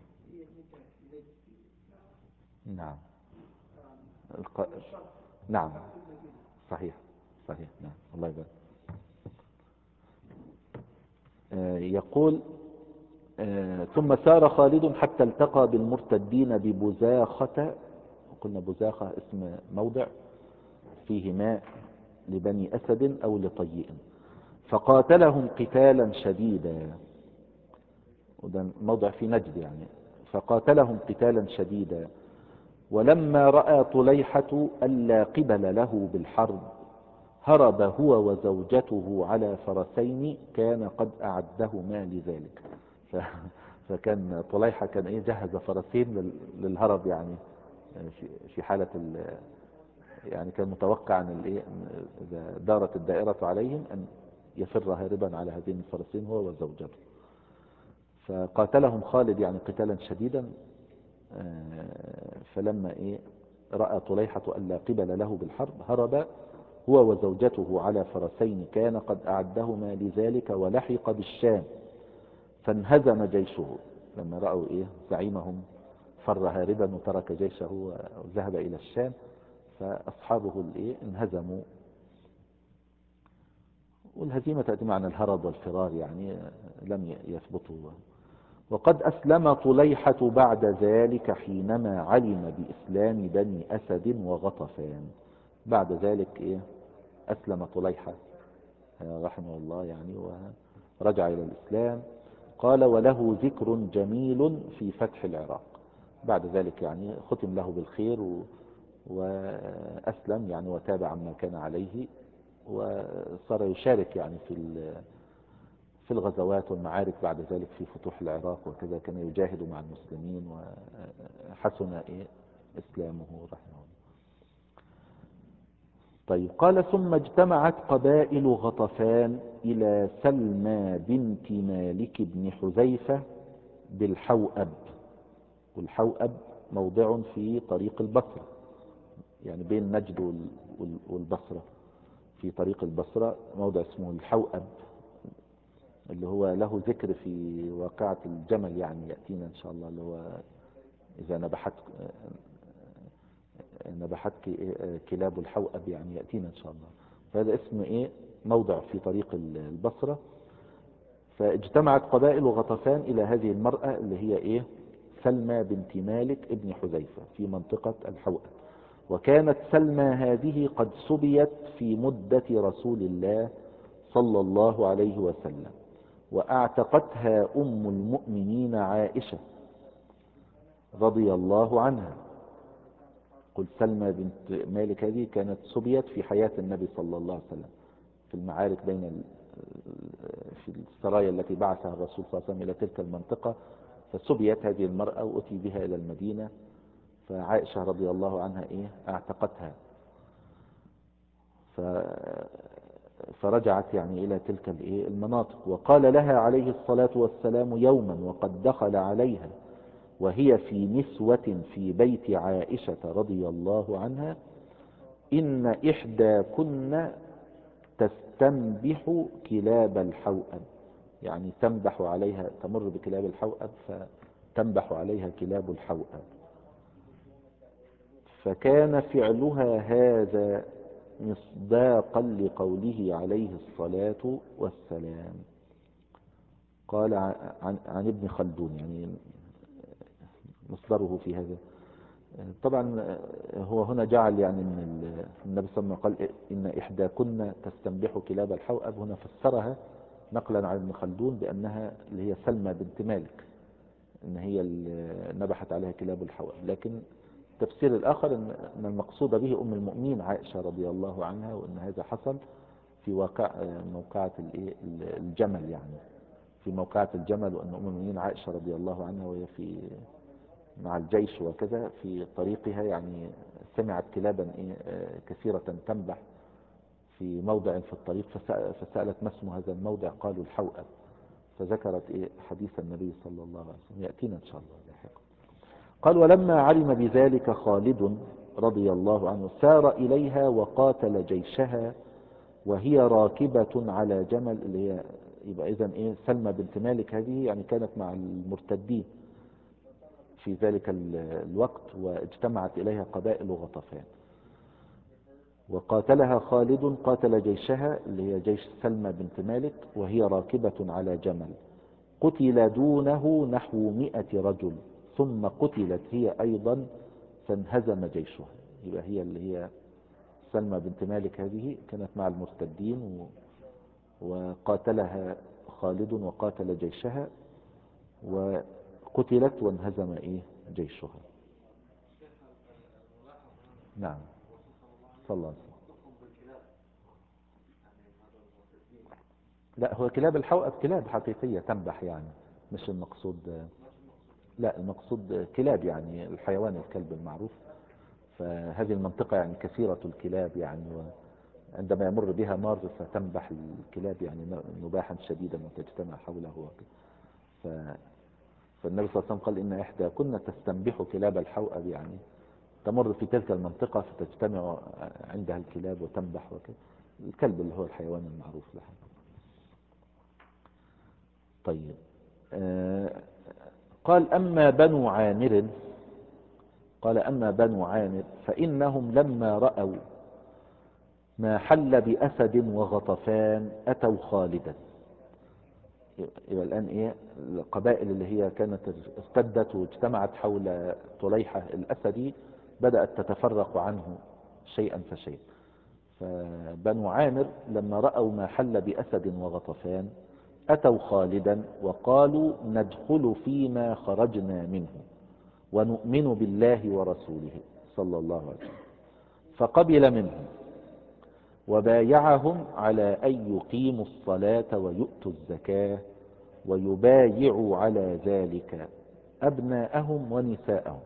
[SPEAKER 1] نعم الق... نعم صحيح صحيح نعم الله يبارك. آه يقول آه ثم سار خالد حتى التقى بالمرتدين ببزاخة. قلنا بزاخة اسم موضع فيه ماء لبني أسد أو لطيء، فقاتلهم قتالا شديدا. وده موضع في نجد يعني. فقاتلهم قتالا شديدا، ولما رأى طليحة ألا قبل له بالحرب هرب هو وزوجته على فرسين كان قد أعدهما لذلك. ف... فكان طليحة كان ايه جهز فرسين لل... للهرب، يعني في, في حالة ال... يعني كان متوقع ان الايه اذا دارت الدائرة عليهم ان يفر هاربا على هذين الفرسين هو وزوجته. فقاتلهم خالد يعني قتالا شديدا. فلما ايه رأى طليحة ألا قبل له بالحرب هرب هو وزوجته على فرسين كان قد أعدهما لذلك ولحق بالشام، فانهزم جيشه. لما رأوا ايه زعيمهم فر هاربا وترك جيشه وذهب إلى الشام، فأصحابه الايه انهزموا. والهزيمة تأتي معنى الهرب والفرار، يعني لم يثبتوا. وقد أسلم طليحة بعد ذلك حينما علم بإسلام بني أسد وغطفان. بعد ذلك إيه أسلم طليحة رحمه الله يعني ورجع إلى الإسلام. قال وله ذكر جميل في فتح العراق. بعد ذلك يعني ختم له بالخير وأسلم يعني وتابع عما كان عليه، وصار يشارك يعني في في الغزوات والمعارك بعد ذلك في فتوح العراق وكذا، كان يجاهد مع المسلمين وحسن إيه إسلامه رحمه الله. طيب قال ثم اجتمعت قبائل غطفان إلى سلمى بنت مالك بن حذيفة بالحوأب. والحوأب موضع في طريق البصرة، يعني بين نجد والبصرة، في طريق البصرة موضع اسمه الحوأب، اللي هو له ذكر في واقعة الجمل، يعني يأتينا إن شاء الله، اللي هو إذا نبحت نبحت كلاب الحوأب، يعني يأتينا إن شاء الله. فهذا اسم إيه موضع في طريق البصرة. فاجتمعت قبائل غطفان إلى هذه المرأة اللي هي إيه سلمى بنت مالك ابن حذيفة في منطقة الحوأب. وكانت سلمى هذه قد سبيت في مدة رسول الله صلى الله عليه وسلم، وأعتقتها أم المؤمنين عائشة رضي الله عنها. قل سلمى بنت مالك هذه كانت سبيت في حياة النبي صلى الله عليه وسلم في المعارك بين في السرايا التي بعثها الرسول صلى الله عليه وسلم إلى تلك المنطقة، فسبيت هذه المرأة وأتي بها إلى المدينة، فعائشة رضي الله عنها إيه أعتقتها، ف فرجعت يعني إلى تلك المناطق. وقال لها عليه الصلاة والسلام يوما وقد دخل عليها وهي في نسوة في بيت عائشة رضي الله عنها: إن إحداكن تستنبح كلاب الحوأب، يعني تنبح عليها، تمر بكلاب الحوأب فتنبح عليها كلاب الحوأب. فكان فعلها هذا مصداقا لقوله عليه الصلاة والسلام. قال عن, عن ابن خلدون، يعني مصدره في هذا. طبعا هو هنا جعل يعني ان النبي صلى الله عليه وسلم قال إن إحداكن تستنبح كلاب الحوأب، هنا فسرها نقلا عن ابن خلدون بأنها اللي هي سلمى بنت مالك، ان هي اللي نبحت عليها كلاب الحوأب. لكن التفسير الآخر ان المقصود به أم المؤمنين عائشة رضي الله عنها، وان هذا حصل في واقع موقعة الجمل، يعني في موقعة الجمل، وان أم المؤمنين عائشة رضي الله عنها وهي في مع الجيش وكذا في طريقها، يعني سمعت كلابا كثيرة تنبح في موضع في الطريق، فسألت ما اسم هذا الموضع؟ قالوا الحوأب، فذكرت إيه حديث النبي صلى الله عليه وسلم، يأتينا إن شاء الله لاحقا. قال ولما علم بذلك خالد رضي الله عنه سار إليها وقاتل جيشها وهي راكبة على جمل، اللي هي يبقى إذن إيه سلمى بنت مالك هذه يعني كانت مع المرتدين في ذلك الوقت، واجتمعت إليها قبائل غطفان. وقاتلها خالد، قاتل جيشها اللي هي جيش سلمى بنت مالك وهي راكبة على جمل، قتل دونه نحو مئة رجل، ثم قتلت هي أيضا فانهزم جيشها. يبقى هي اللي هي سلمى بنت مالك هذه كانت مع المرتدين، وقاتلها خالد وقاتل جيشها وقتلت وانهزم إيه جيشها. نعم صلى الله عليه وسلم. لا هو كلاب الحوأب كلاب حقيقية تنبح، يعني مش المقصود، لا المقصود كلاب يعني الحيوان الكلب المعروف. فهذه المنطقة يعني كثيرة الكلاب، يعني عندما يمر بها مار فتنبح الكلاب يعني نباحا شديدا وتجتمع حوله. ف... فالنبي صلى الله عليه وسلم قال إن إحدى كنا تستنبح كلاب الحوأب، يعني تمر في تلك المنطقة فتجتمع عندها الكلاب وتنبح وكذا، الكلب اللي هو الحيوان المعروف لها. طيب آه قال أما بنو عامر، قال أما بنو عامر فإنهم لما رأوا ما حل بأسد وغطفان أتوا خالدا. يبقى الآن إيه القبائل اللي هي كانت ارتدت واجتمعت حول طليحة الأسدي بدأت تتفرق عنه شيئا فشيئا. فبنو عامر لما رأوا ما حل بأسد وغطفان أتوا خالدا وقالوا ندخل فيما خرجنا منه ونؤمن بالله ورسوله صلى الله عليه وسلم، فقبل منهم. وبايعهم على أن يقيموا الصلاة ويؤتوا الزكاة ويبايعوا على ذلك أبناءهم ونساءهم.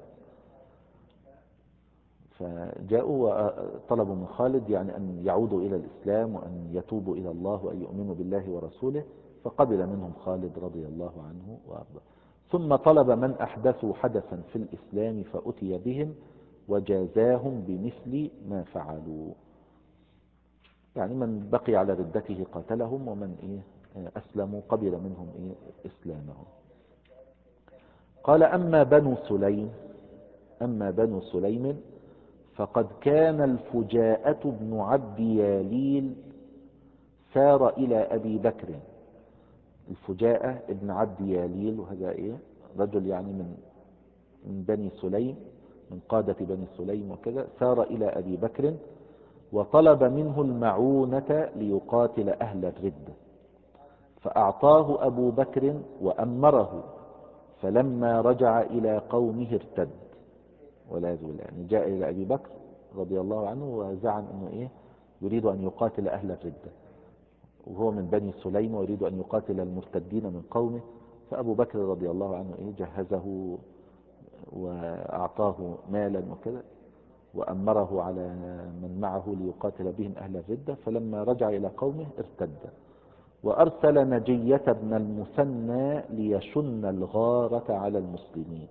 [SPEAKER 1] فجاءوا وطلبوا من خالد يعني أن يعودوا إلى الإسلام وأن يتوبوا إلى الله وأن يؤمنوا بالله ورسوله، فقبل منهم خالد رضي الله عنه وأرضاه. ثم طلب من أحدثوا حدثا في الإسلام فأتي بهم وجازاهم بمثل ما فعلوا. يعني من بقي على ردته قاتلهم، ومن إيه أسلموا قبل منهم إيه إسلامهم. قال أما بنو سليم أما بنو سليم فقد كان الفجاءة بن عبد ياليل سار إلى أبي بكر. الفجاءة ابن عبد ياليل، وهذا إيه رجل يعني من من بني سليم، من قادة بني سليم وكذا، سار إلى أبي بكر وطلب منه المعونة ليقاتل أهل الردة، فأعطاه أبو بكر وأمره، فلما رجع إلى قومه ارتد والعياذ بالله. يعني جاء إلى أبي بكر رضي الله عنه وزعم أنه إيه يريد أن يقاتل أهل الردة، وهو من بني سليم ويريد أن يقاتل المرتدين من قومه. فأبو بكر رضي الله عنه إيه جهزه وأعطاه مالا وكذا، وأمره على من معه ليقاتل بهم أهل الردة. فلما رجع إلى قومه ارتد، وأرسل نجية بن المثنى ليشن الغارة على المسلمين.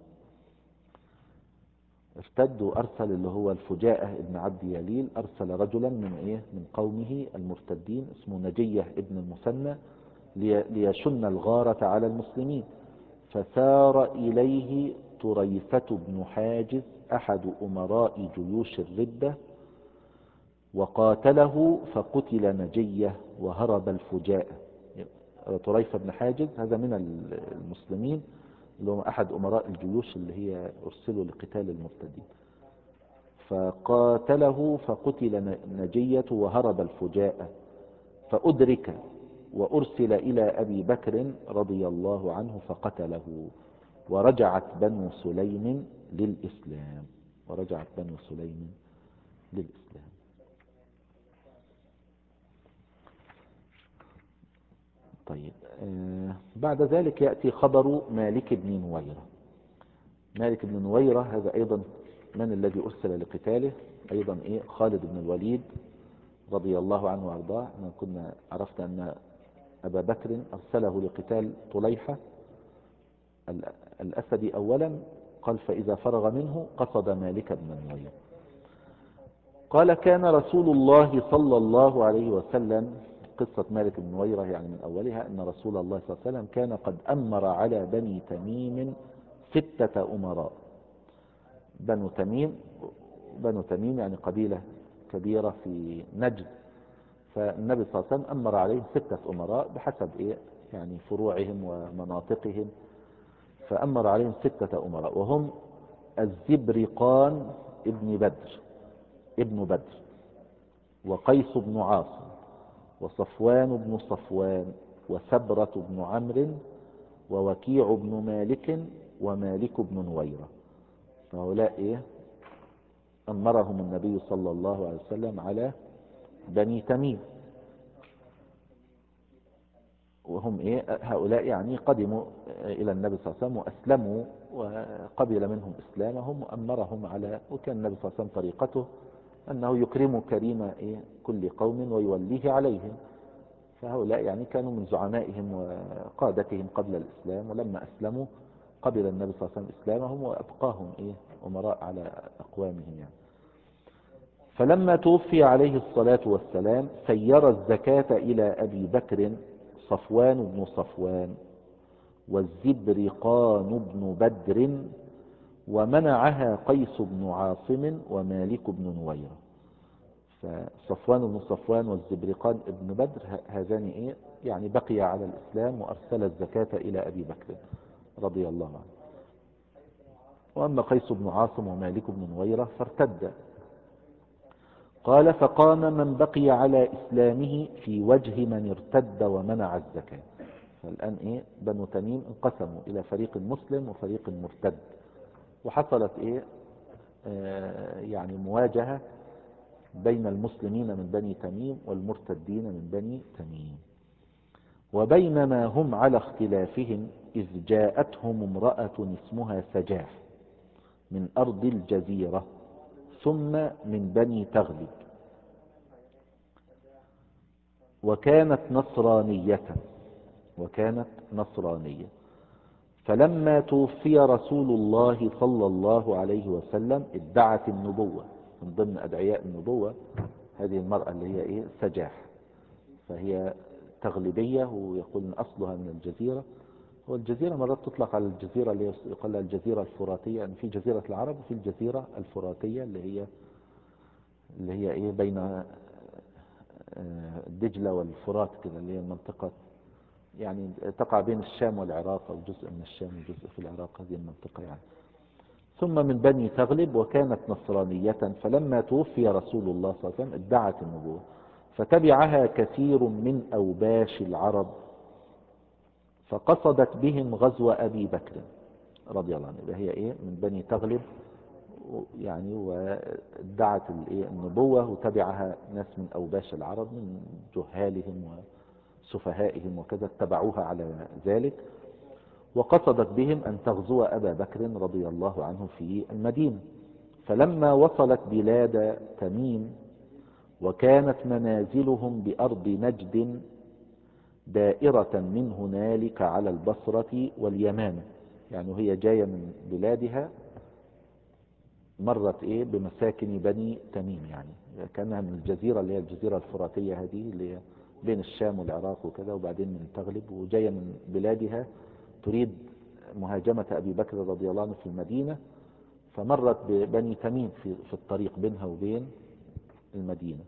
[SPEAKER 1] ارتد وأرسل اللي هو الفجاءة ابن عبد يليل، أرسل رجلا من إيه من قومه المرتدين اسمه نجية ابن المثنى ليشن الغارة على المسلمين. فسار إليه طريفة بن حاجز أحد أمراء جيوش الردة وقاتله، فقتل نجية وهرب الفجاءة. طريفة بن حاجز هذا من المسلمين، اللي هم أحد أمراء الجيوش اللي هي أرسلوا لقتال المرتدين. فقاتله فقتل نجية وهرب الفجاءة، فأدرك وأرسل إلى أبي بكر رضي الله عنه فقتله، ورجعت بنو سليم للإسلام ورجعت بنو سليم للإسلام. طيب آه بعد ذلك يأتي خبر مالك بن نويرة. مالك بن نويرة هذا أيضا من الذي أرسل لقتاله؟ أيضا إيه خالد بن الوليد رضي الله عنه وأرضاه. أنا كنا عرفت أن أبا بكر أرسله لقتال طليحة الأسدي أولا، قال فإذا فرغ منه قصد مالك بن نويرة. قال كان رسول الله صلى الله عليه وسلم، قصة مالك بن نويرة يعني من أولها أن رسول الله صلى الله عليه وسلم كان قد أمر على بني تميم ستة أمراء. بنو تميم بنو تميم يعني قبيلة كبيرة في نجد، فالنبي صلى الله عليه وسلم أمر عليهم ستة أمراء بحسب إيه يعني فروعهم ومناطقهم، فأمر عليهم ستة أمراء، وهم الزبرقان ابن بدر ابن بدر وقيس بن عاصم وصفوان بن صفوان وسبرة بن عمرو ووكيع بن مالك ومالك بن نويرة. فهؤلاء إيه أمرهم النبي صلى الله عليه وسلم على بني تميم، وهم إيه هؤلاء يعني قدموا إلى النبي صلى الله عليه وسلم وأسلموا وقبل منهم إسلامهم وأمرهم على، وكان النبي صلى الله عليه وسلم طريقته أنه يكرم كريم إيه كل قوم ويوليه عليهم. فهؤلاء يعني كانوا من زعمائهم وقادتهم قبل الإسلام، ولما أسلموا قبل النبي صلى الله عليه وسلم إسلامهم وأبقاهم إيه أمراء على أقوامهم يعني. فلما توفي عليه الصلاة والسلام سير الزكاة إلى أبي بكر صفوان بن صفوان والزبرقان بن بدر، ومنعها قيس بن عاصم ومالك بن نويرة. فصفوان بن صفوان والزبرقان بن بدر هذان إيه يعني بقي على الإسلام وأرسل الزكاة إلى أبي بكر رضي الله عنه. وأما قيس بن عاصم ومالك بن نويرة فارتد. قال فقام من بقي على إسلامه في وجه من ارتد ومنع الزكاة. فالآن إيه بنو تميم انقسموا إلى فريق مسلم وفريق مرتد، وحصلت إيه آه يعني مواجهة بين المسلمين من بني تميم والمرتدين من بني تميم. وبينما هم على اختلافهم إذ جاءتهم امرأة اسمها سجاح من أرض الجزيرة ثم من بني تغلب، وكانت نصرانية وكانت نصرانية فلما توفي رسول الله صلى الله عليه وسلم ادعت النبوة. من ضمن أدعياء النبوة هذه المرأة اللي هي إيه سجاح، فهي تغلبية ويقول إن أصلها من الجزيرة. هو الجزيرة مرات تطلق على الجزيرة اللي يقال لها الجزيرة الفراتية، يعني في جزيرة العرب وفي الجزيرة الفراتية اللي هي اللي هي إيه بين دجلة والفرات كده، اللي هي المنطقة يعني تقع بين الشام والعراق أو جزء من الشام وجزء في العراق، هذه المنطقة يعني. ثم من بني تغلب وكانت نصرانية فلما توفي رسول الله صلى الله عليه وسلم ادعت النبوة فتبعها كثير من أوباش العرب فقصدت بهم غزو أبي بكر رضي الله عنه. هي إيه من بني تغلب يعني وادعت النبوة وتبعها ناس من أوباش العرب من جهالهم وسفهائهم وكذا اتبعوها على ذلك، وقصدت بهم أن تغزو أبا بكر رضي الله عنه في المدينة. فلما وصلت بلاد تميم وكانت منازلهم بأرض نجد دائرة من هنالك على البصرة واليمامة، يعني وهي جاية من بلادها مرت ايه بمساكن بني تميم، يعني كانها من الجزيرة اللي هي الجزيرة الفراتية هذه اللي هي بين الشام والعراق وكذا، وبعدين من تغلب وجاية من بلادها تريد مهاجمة أبي بكر رضي الله عنه في المدينة، فمرت ببني تميم في, في الطريق بينها وبين المدينة.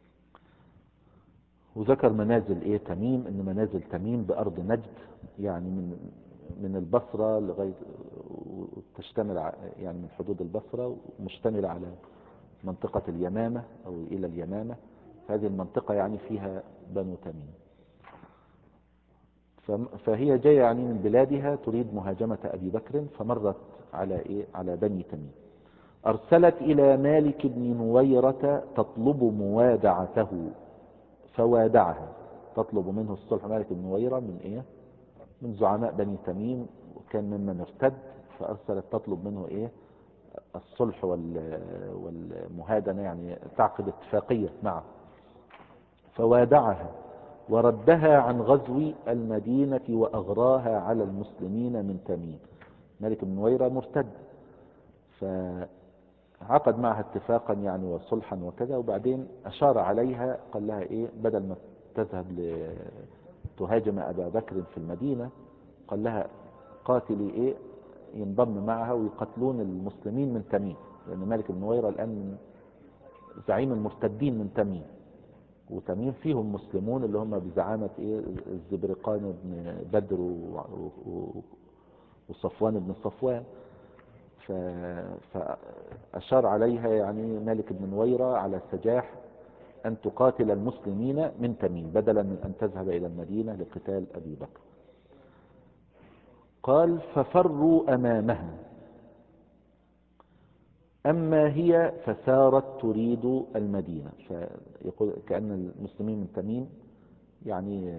[SPEAKER 1] وذكر منازل ايه تميم ان منازل تميم بأرض نجد، يعني من من البصرة لغاية تشتمل يعني من حدود البصرة ومشتملة على منطقة اليمامة أو إلى اليمامة. هذه المنطقة يعني فيها بنو تميم، فهي جاية يعني من بلادها تريد مهاجمة أبي بكر فمرت على إيه على بني تميم. أرسلت إلى مالك بن نويرة تطلب موادعته فوادعها، تطلب منه الصلح. مالك بن نويرة من إيه من زعماء بني تميم وكان ممن ارتد، فأرسلت تطلب منه إيه الصلح والمهادنة، يعني تعقد اتفاقية معه. فوادعها وردها عن غزو المدينة وأغراها على المسلمين من تميم. مالك بن نويرة مرتد، فعقد معها اتفاقا يعني وصلحا وكذا، وبعدين أشار عليها قال لها إيه بدل ما تذهب لتهاجم أبا بكر في المدينة قال لها قاتلي إيه ينضم معها ويقتلون المسلمين من تميم، لأن مالك بن نويرة الآن من زعيم المرتدين من تميم، وتميم فيهم مسلمون اللي هم بزعامة إيه الزبرقان بن بدر وصفوان بن صفوان. فأشار عليها يعني مالك بن نويرة على سجاح أن تقاتل المسلمين من تميم بدلا من أن تذهب إلى المدينة لقتال أبي بكر. قال ففروا أمامها، أما هي فسارت تريد المدينة. فيقول كأن المسلمين من تميم يعني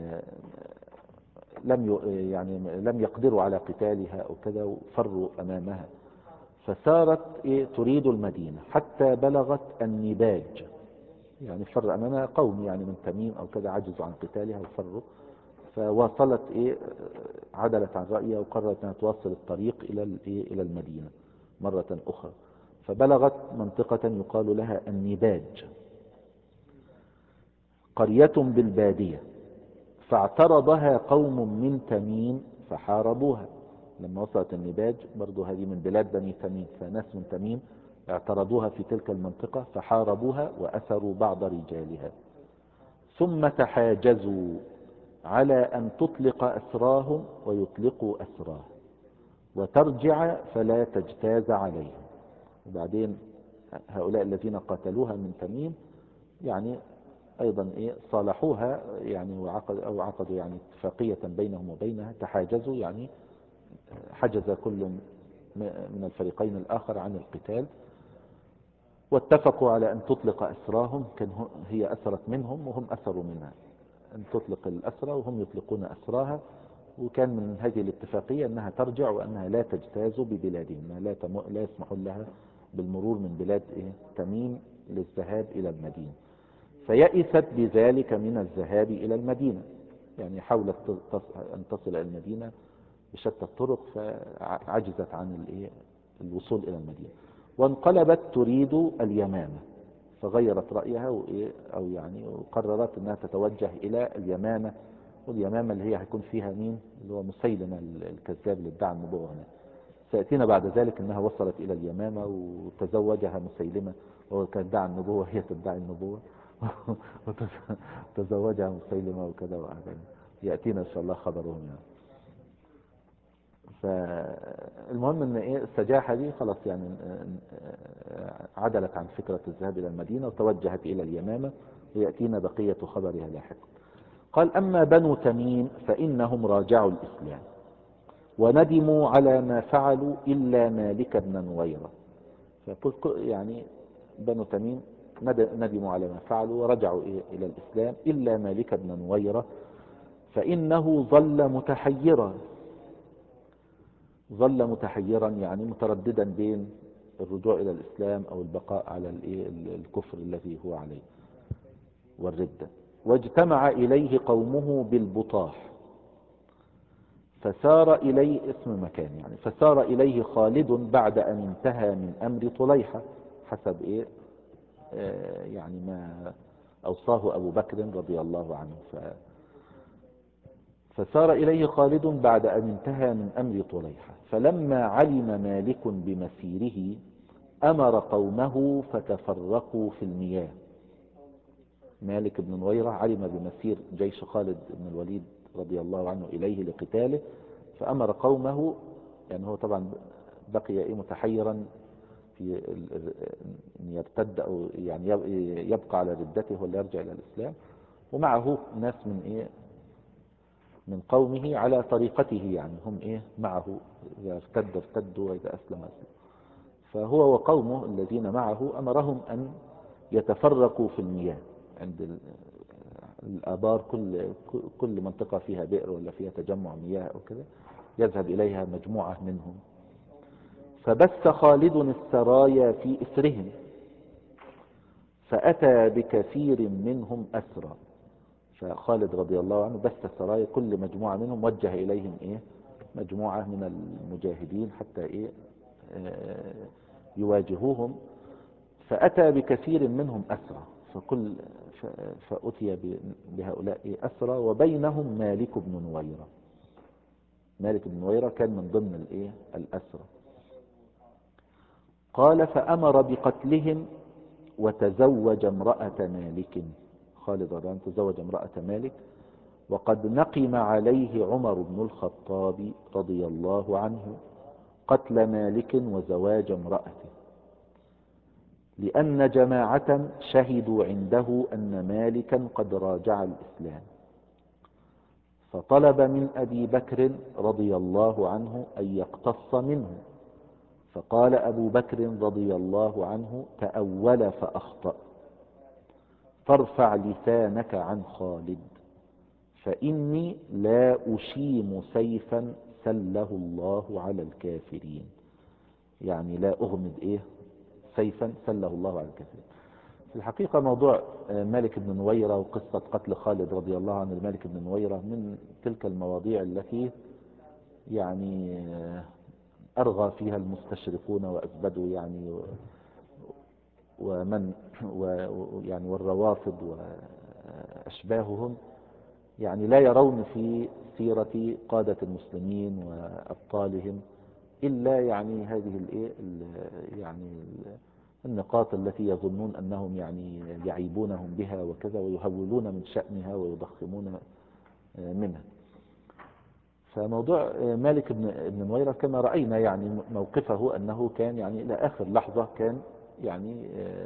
[SPEAKER 1] لم يعني لم يقدروا على قتالها أو كذا وفروا أمامها، فسارت إيه تريد المدينة حتى بلغت النباج، يعني فر أمامها قوم يعني من تميم أو كذا عجزوا عن قتالها وفروا، فواصلت إيه عدلت عن رأيها وقررت أنها تواصل الطريق إلى إلى المدينة مرة أخرى. فبلغت منطقة يقال لها النباج، قرية بالبادية، فاعترضها قوم من تميم فحاربوها. لما وصلت النباج برضو هذه من بلاد بني تميم، فناس من تميم اعترضوها في تلك المنطقة فحاربوها وأسروا بعض رجالها، ثم تحاجزوا على أن تطلق أسراهم ويطلقوا أسراه وترجع فلا تجتاز عليهم. وبعدين هؤلاء الذين قتلوها من تميم يعني ايضا ايه صالحوها يعني وعقد او عقدوا يعني اتفاقية بينهم وبينها، تحاجزوا يعني حجز كل من الفريقين الاخر عن القتال، واتفقوا على أن تطلق أسراهم، كان هي أسرت منهم وهم أسروا منها، أن تطلق الأسرى وهم يطلقون أسراها. وكان من هذه الاتفاقية أنها ترجع وأنها لا تجتاز ببلادهم، لا, تم... لا يسمح لها بالمرور من بلاد إيه؟ تميم للذهاب إلى المدينة. فيئست بذلك من الذهاب إلى المدينة، يعني حاولت أن تصل إلى المدينة بشتى الطرق فعجزت عن الإيه؟ الوصول إلى المدينة، وانقلبت تريد اليمامة، فغيرت رأيها وإيه؟ أو يعني وقررت أنها تتوجه إلى اليمامة. واليمامة اللي هي هيكون فيها مين؟ اللي هو مسيلمة الكذاب اللي ادعى النبوة هناك. سيأتينا بعد ذلك أنها وصلت إلى اليمامة وتزوجها مسيلمة، وهو كان ادعى النبوة هي تدعي النبوة وتزوجها مسيلمة وكذا وهكذا. يأتينا إن شاء الله خبرهم يعني. فالمهم ان ايه السجاحة دي خلاص يعني عدلت عن فكرة الذهاب الى المدينة وتوجهت الى اليمامة، ويأتينا بقية خبرها لاحقا. قال: اما بنو تميم فانهم راجعوا الاسلام وندموا على ما فعلوا الا مالك بن نويرة. يعني بنو تميم ندموا على ما فعلوا ورجعوا الى الاسلام الا مالك بن نويرة، فانه ظل متحيرا ظل متحيرا يعني مترددا بين الرجوع الى الاسلام او البقاء على الكفر الذي هو عليه والردة. واجتمع اليه قومه بالبطاح، فسار اليه اسم مكان يعني فسار اليه خالد بعد ان انتهى من امر طليحة، حسب ايه آه يعني ما اوصاه ابو بكر رضي الله عنه. ف فسار إليه خالد بعد أن انتهى من أمر طليحة، فلما علم مالك بمسيره أمر قومه فتفرقوا في المياه. مالك بن نويرة علم بمسير جيش خالد بن الوليد رضي الله عنه إليه لقتاله، فأمر قومه، يعني هو طبعا بقي متحيرا في أن يرتد أو يعني يبقى على ردته ولا يرجع إلى الإسلام، ومعه ناس من إيه من قومه على طريقته، يعني هم ايه معه، اذا ارتد ارتدوا واذا اسلم اسلم. فهو وقومه الذين معه امرهم ان يتفرقوا في المياه عند الابار، كل كل منطقة فيها بئر ولا فيها تجمع مياه او كذا يذهب اليها مجموعة منهم. فبث خالد السرايا في اثرهم فاتى بكثير منهم اسرى. فخالد رضي الله عنه بث السرايا، كل مجموعة منهم وجه إليهم إيه مجموعة من المجاهدين حتى إيه آه يواجهوهم. فأتى بكثير منهم أسرى، فكل فأتي بهؤلاء إيه أسرى، وبينهم مالك بن نويرة. مالك بن نويرة كان من ضمن الإيه الأسرى. قال: فأمر بقتلهم وتزوج امرأة مالك. خالد رضي الله عنه تزوج امرأة مالك، وقد نقم عليه عمر بن الخطاب رضي الله عنه قتل مالك وزواج امرأته، لأن جماعة شهدوا عنده أن مالكا قد راجع الإسلام، فطلب من أبي بكر رضي الله عنه أن يقتص منه. فقال أبو بكر رضي الله عنه: تأول فأخطأ، فارفع لسانك عن خالد، فإني لا أشيم سيفا سله الله على الكافرين. يعني لا أغمد إيه سيفا سله الله على الكافرين. في الحقيقة موضوع مالك بن نويرة وقصة قتل خالد رضي الله عنه لمالك بن نويرة من تلك المواضيع التي يعني أرغى فيها المستشرقون وأزبدوا يعني ومن ويعني والروافض وأشباههم، يعني لا يرون في سيرة قادة المسلمين وأبطالهم إلا يعني هذه الايه يعني النقاط التي يظنون أنهم يعني يعيبونهم بها وكذا، ويهولون من شأنها ويضخمون منها. فموضوع مالك بن نويرة كما رأينا يعني موقفه أنه كان يعني إلى آخر لحظة كان يعني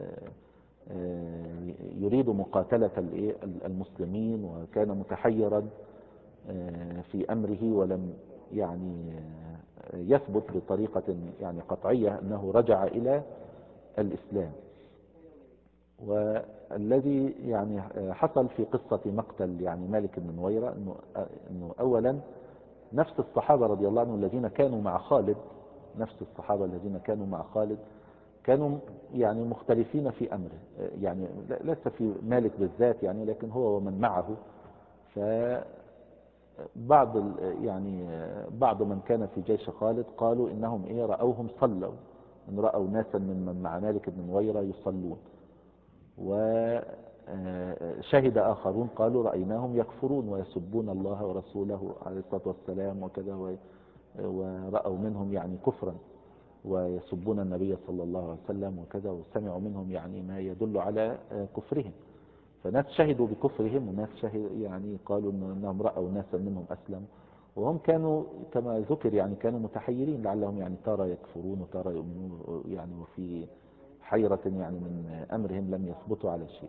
[SPEAKER 1] يريد مقاتلة المسلمين، وكان متحيرا في أمره، ولم يعني يثبت بطريقة يعني قطعية أنه رجع إلى الإسلام. والذي يعني حصل في قصة مقتل يعني مالك بن نويرة انه, إنه اولا نفس الصحابة رضي الله عنهم الذين كانوا مع خالد، نفس الصحابة الذين كانوا مع خالد كانوا يعني مختلفين في أمره، يعني ليس في مالك بالذات يعني، لكن هو ومن معه. فبعض يعني بعض من كان في جيش خالد قالوا إنهم إيه رأوهم صلوا، إن رأوا ناسا من مع مالك بن نويرة يصلون، وشهد آخرون قالوا رأيناهم يكفرون ويسبون الله ورسوله عليه الصلاة والسلام وكذا، ورأوا منهم يعني كفرا ويسبون النبي صلى الله عليه وسلم وكذا، وسمعوا منهم يعني ما يدل على كفرهم. فناس شهدوا بكفرهم وناس شهد يعني قالوا انهم رأوا ناسا منهم اسلموا، وهم كانوا كما ذكر يعني كانوا متحيرين لعلهم يعني تارى يكفرون وتارى يؤمنون يعني، وفي حيرة يعني من امرهم لم يثبتوا على شيء.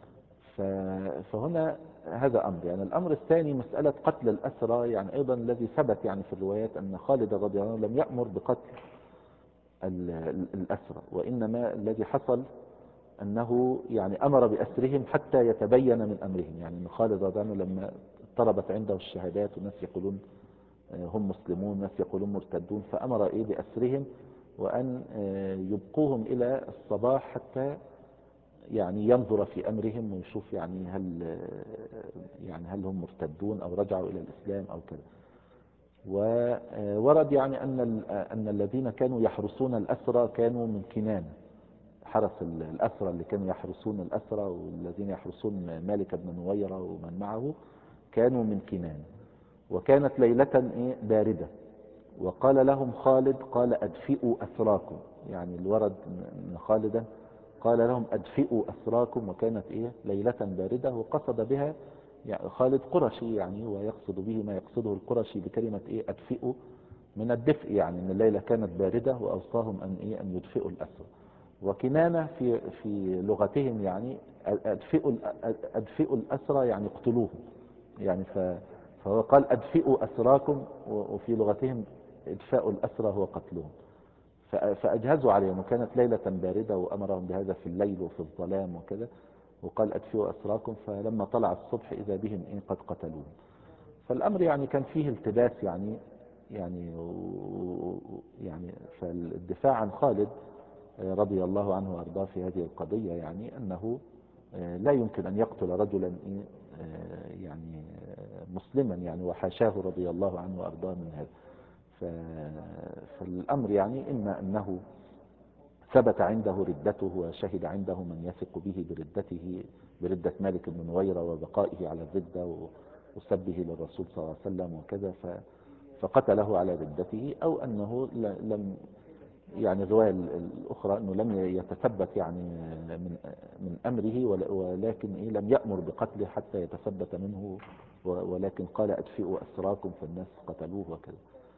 [SPEAKER 1] فهنا هذا امر. يعني الامر الثاني مسألة قتل الاسرى، يعني ايضا الذي ثبت يعني في الروايات ان خالد رضي الله عنه لم يأمر بقتل الأسرى، وإنما الذي حصل أنه يعني أمر بأسرهم حتى يتبين من أمرهم. يعني أن خالد رضي الله عنه لما اضطربت عنده الشهادات وناس يقولون هم مسلمون ناس يقولون مرتدون، فأمر إيه بأسرهم وأن يبقوهم إلى الصباح حتى يعني ينظر في أمرهم ويشوف يعني هل يعني هل هم مرتدون أو رجعوا إلى الإسلام أو كذا. وورد يعني أن أن الذين كانوا يحرسون الأسرى كانوا من كنانة، حرس الأسرى اللي كانوا يحرسون الأسرى والذين يحرسون مالك بن نويرة ومن معه كانوا من كنانة. وكانت ليلة باردة، وقال لهم خالد قال أدفئوا أسراكم، يعني الورد من خالدا قال لهم أدفئوا أسراكم، وكانت إيه ليلة باردة، وقصد بها يعني خالد قرشي يعني، ويقصد به ما يقصده القرشي بكلمة إيه أدفئوا من الدفء، يعني ان الليلة كانت باردة وأوصاهم أن إيه أن يدفئوا الأسرى. وكنانة في في لغتهم يعني أدفئوا أدفئوا الأسرى يعني اقتلوهم، يعني فهو قال أدفئوا أسراكم، وفي لغتهم إدفاء الأسرى هو قتلهم. فأجهزوا عليهم، وكانت ليلة باردة وأمرهم بهذا في الليل وفي الظلام وكذا، وقال أدفئوا أسراكم، فلما طلع الصبح إذا بهم إيه قد قتلوهم. فالأمر يعني كان فيه التباس يعني يعني يعني فالدفاع عن خالد رضي الله عنه وأرضاه في هذه القضية يعني أنه لا يمكن أن يقتل رجلا يعني مسلما يعني، وحاشاه رضي الله عنه وأرضاه من هذا. فالأمر يعني إما أنه ثبت عنده ردته وشهد عنده من يثق به بردته بردة مالك بن نويرة وبقائه على الردة وسبه للرسول صلى الله عليه وسلم وكذا، فقتله على ردته، أو أنه لم يعني الرواية الأخرى أنه لم يتثبت يعني من من أمره، ولكن إيه لم يأمر بقتله حتى يتثبت منه، ولكن قال أدفئوا أسراكم فالناس قتلوه وكذا.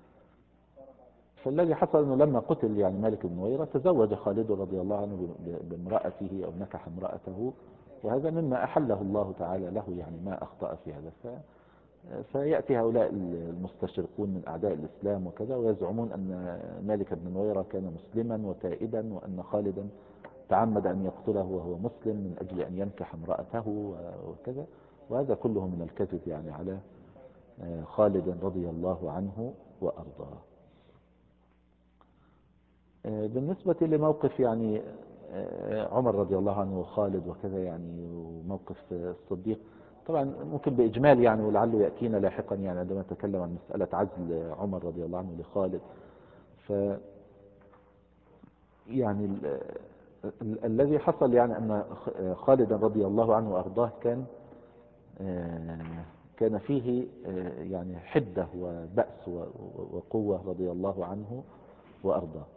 [SPEAKER 1] فالذي حصل أنه لما قتل يعني مالك بن نويرة تزوج خالد رضي الله عنه بامرأته أو نكح امرأته، وهذا مما أحله الله تعالى له يعني ما أخطأ في هذا. فيأتي هؤلاء المستشرقون من أعداء الإسلام وكذا ويزعمون أن مالك بن نويرة كان مسلما وتائبا، وأن خالدا تعمد أن يقتله وهو مسلم من أجل أن ينكح امرأته وكذا، وهذا كله من الكذب يعني على خالد رضي الله عنه وأرضاه. بالنسبة لموقف يعني عمر رضي الله عنه وخالد وكذا يعني، وموقف الصديق طبعا ممكن بإجمال يعني، ولعله يأتينا لاحقا يعني عندما نتكلم عن مسألة عزل عمر رضي الله عنه لخالد. ف يعني ال ال الذي حصل يعني أن خالد رضي الله عنه وأرضاه كان كان فيه يعني حدة وبأس وقوة رضي الله عنه وأرضاه.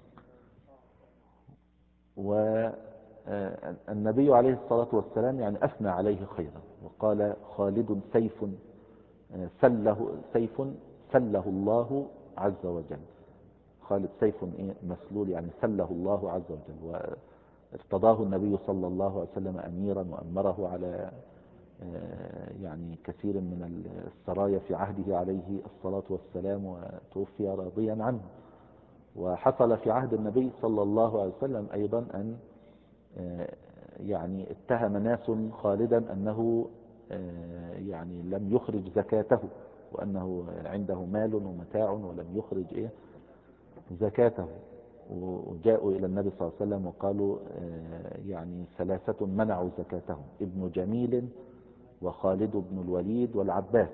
[SPEAKER 1] والنبي عليه الصلاة والسلام يعني أثنى عليه خيرا وقال خالد سيف سله سيف سله الله عز وجل. خالد سيف مسلول يعني سله الله عز وجل، وارتضاه النبي صلى الله عليه وسلم أميرا وأمره على يعني كثير من السرايا في عهده عليه الصلاة والسلام، وتوفي راضيا عنه. وحصل في عهد النبي صلى الله عليه وسلم أيضا أن يعني اتهم ناس خالدا أنه يعني لم يخرج زكاته، وأنه عنده مال ومتاع ولم يخرج إيه زكاته. وجاءوا إلى النبي صلى الله عليه وسلم وقالوا يعني ثلاثة منعوا زكاتهم: ابن جميل وخالد بن الوليد والعباس.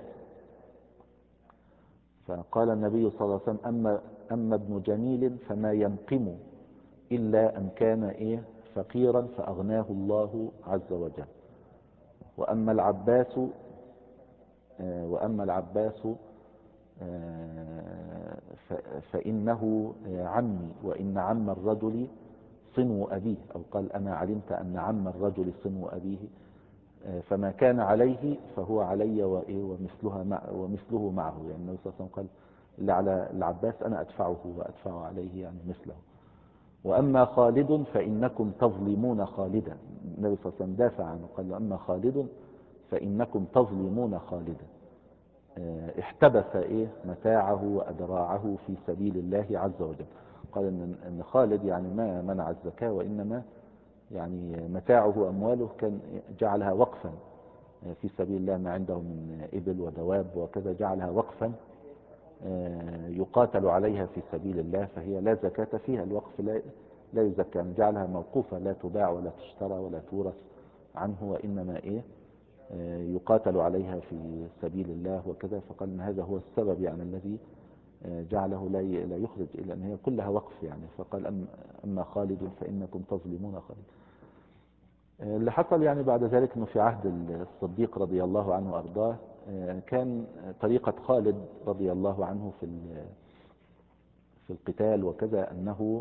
[SPEAKER 1] فقال النبي صلى الله عليه وسلم: أما, أما ابن جميل فما ينقم إلا أن كان إيه فقيرا فأغناه الله عز وجل. وأما العباس وأما العباس فإنه عمي، وإن عم الرجل صنو أبيه، أو قال: أما علمت أن عم الرجل صنو أبيه، فما كان عليه فهو علي ومثلها ومثله معه. يعني النبي صلى الله عليه وسلم قال: اللي على العباس أنا أدفعه وأدفع عليه يعني مثله. وأما خالد فإنكم تظلمون خالدا. النبي صلى الله عليه وسلم دافع عنه، قال: أما خالد فإنكم تظلمون خالدا. احتبس إيه متاعه وأدراعه في سبيل الله عز وجل. قال إن خالد يعني ما منع الزكاة، وإنما يعني متاعه وأمواله كان جعلها وقفا في سبيل الله، ما عنده من إبل ودواب وكذا جعلها وقفا يقاتل عليها في سبيل الله، فهي لا زكاة فيها. الوقف لا لا يزكى، يعني جعلها موقوفة لا تباع ولا تشترى ولا تورث عنه، وإنما إيه يقاتل عليها في سبيل الله وكذا. فقال ان هذا هو السبب يعني الذي جعله لا يخرج، الا ان هي كلها وقف يعني. فقال: اما خالد فانكم تظلمون خالد. اللي حصل يعني بعد ذلك انه في عهد الصديق رضي الله عنه وارضاه كان طريقة خالد رضي الله عنه في في القتال وكذا، انه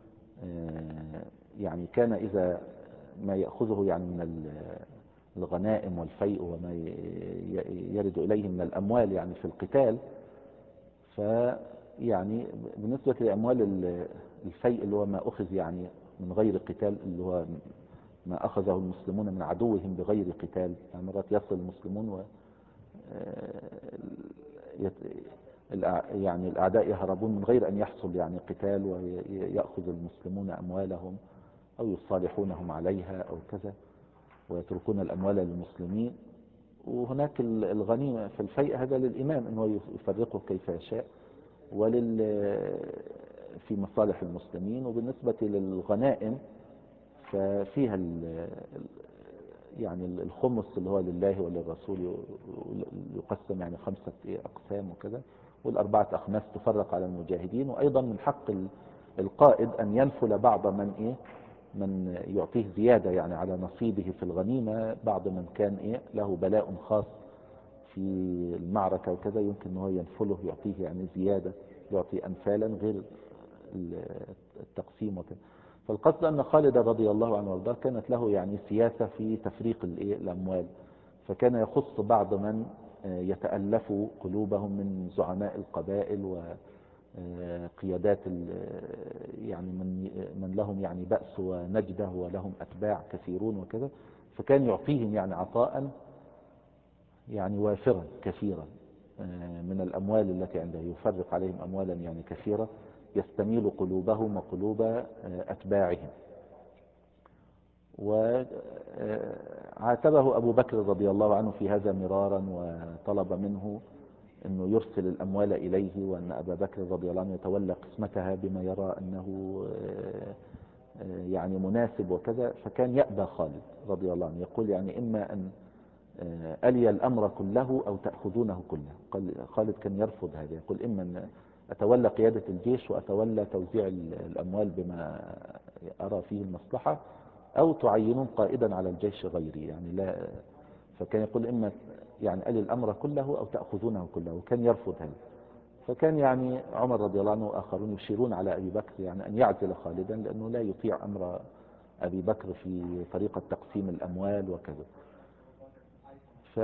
[SPEAKER 1] يعني كان اذا ما يأخذه يعني من الغنائم والفيء وما يرد إليه من الأموال يعني في القتال، فيعني بالنسبة لأموال الفيء اللي هو ما أخذ يعني من غير قتال، اللي هو ما أخذه المسلمون من عدوهم بغير قتال، يعني مرات يصل المسلمون و يعني الأعداء يهربون من غير أن يحصل يعني قتال، ويأخذ المسلمون أموالهم أو يصالحونهم عليها أو كذا، ويتركون الأموال للمسلمين. وهناك الغنيمة في الفيء هذا للإمام أنه يفرقه كيف يشاء ولل في مصالح المسلمين. وبالنسبة للغنائم ففيها يعني الخمس اللي هو لله وللرسول يقسم يعني خمسة أقسام وكذا، والأربعة أخماس تفرق على المجاهدين. وأيضا من حق القائد أن ينفل بعض من إيه من يعطيه زيادة يعني على نصيبه في الغنيمة، بعض من كان إيه له بلاء خاص في المعركة وكذا، يمكن أنه ينفله يعطيه يعني زيادة، يعطي أنفالا غير التقسيم وكذا. فالقصد أن خالد رضي الله عنه وارضاه كانت له يعني سياسة في تفريق الأموال، فكان يخص بعض من يتألف قلوبهم من زعماء القبائل و قيادات يعني من من لهم يعني بأس ونجدة ولهم أتباع كثيرون وكذا، فكان يعطيهم يعني عطاء يعني وافرا كثيرا من الأموال التي عنده، يفرق عليهم أموالا يعني كثيرة يستميل قلوبهم وقلوب أتباعهم. وعاتبه أبو بكر رضي الله عنه في هذا مرارا، وطلب منه أنه يرسل الأموال إليه، وأن أبا بكر رضي الله عنه يتولى قسمتها بما يرى أنه يعني مناسب وكذا. فكان يأبى خالد رضي الله عنه، يقول يعني: إما أن ألي الأمر كله أو تأخذونه كله. خالد كان يرفض هذا، يقول: إما أن أتولى قيادة الجيش وأتولى توزيع الأموال بما أرى فيه المصلحة، أو تعينون قائدا على الجيش غيري يعني لا. فكان يقول: إما يعني ألي الأمر كله أو تأخذونه كله، وكان يرفض هذا. فكان يعني عمر رضي الله عنه وآخرون يشيرون على أبي بكر يعني أن يعزل خالدا، لأنه لا يطيع أمر أبي بكر في طريقة تقسيم الأموال وكذا. ف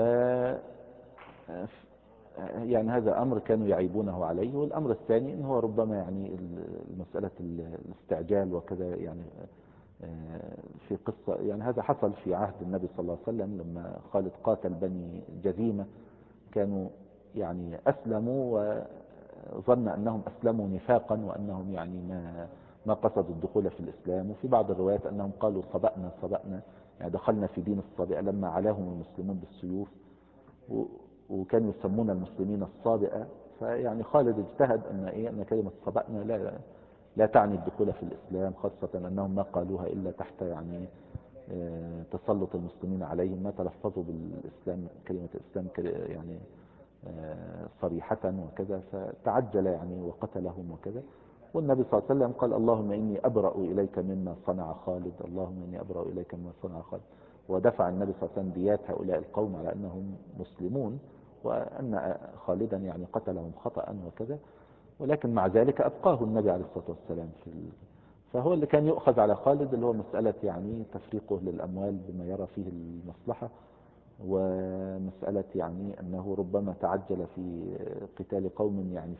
[SPEAKER 1] يعني هذا أمر كانوا يعيبونه عليه. والأمر الثاني أنه ربما يعني مسألة الاستعجال وكذا، يعني في قصة يعني هذا حصل في عهد النبي صلى الله عليه وسلم لما خالد قاتل بني جذيمة، كانوا يعني أسلموا وظن أنهم أسلموا نفاقا، وأنهم يعني ما ما قصدوا الدخول في الإسلام. وفي بعض الروايات أنهم قالوا: صبأنا صبأنا، يعني دخلنا في دين الصابئة لما علاهم المسلمون بالسيوف، و- وكانوا يسمون المسلمين الصابئة. فيعني خالد اجتهد أن إيه أن كلمة صبأنا لا لا تعني الدخول في الإسلام، خاصة أنهم ما قالوها إلا تحت يعني آه، تسلط المسلمين عليهم، ما تلفظوا بالإسلام كلمة الإسلام كل- يعني آه، صريحة وكذا، فتعجل يعني وقتلهم وكذا. والنبي صلى الله عليه وسلم قال اللهم إني أبرأ إليك مما صنع خالد، اللهم إني أبرأ إليك مما صنع خالد. ودفع النبي صلى الله عليه وسلم ديات هؤلاء القوم على أنهم مسلمون، وأن خالدا يعني قتلهم خطأ وكذا. ولكن مع ذلك أبقاه النبي عليه الصلاة والسلام في ال... فهو اللي كان يؤخذ على خالد اللي هو مسألة يعني تفريقه للأموال بما يرى فيه المصلحة، ومسألة يعني أنه ربما تعجل في قتال قوم يعني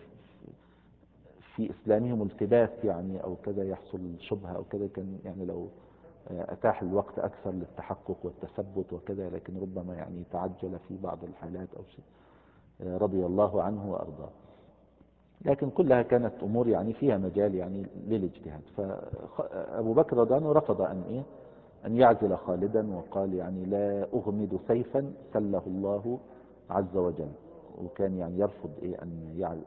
[SPEAKER 1] في إسلامهم التباس يعني أو كذا، يحصل شبهة أو كذا، كان يعني لو أتاح الوقت أكثر للتحقق والتثبت وكذا، لكن ربما يعني تعجل في بعض الحالات أو شيء، رضي الله عنه وأرضاه. لكن كلها كانت أمور يعني فيها مجال يعني للاجتهاد. فأبو بكر رضي الله عنه رفض أن إيه أن يعزل خالدا، وقال يعني لا أغمد سيفا سله الله عز وجل، وكان يعني يرفض إيه أن يعزل،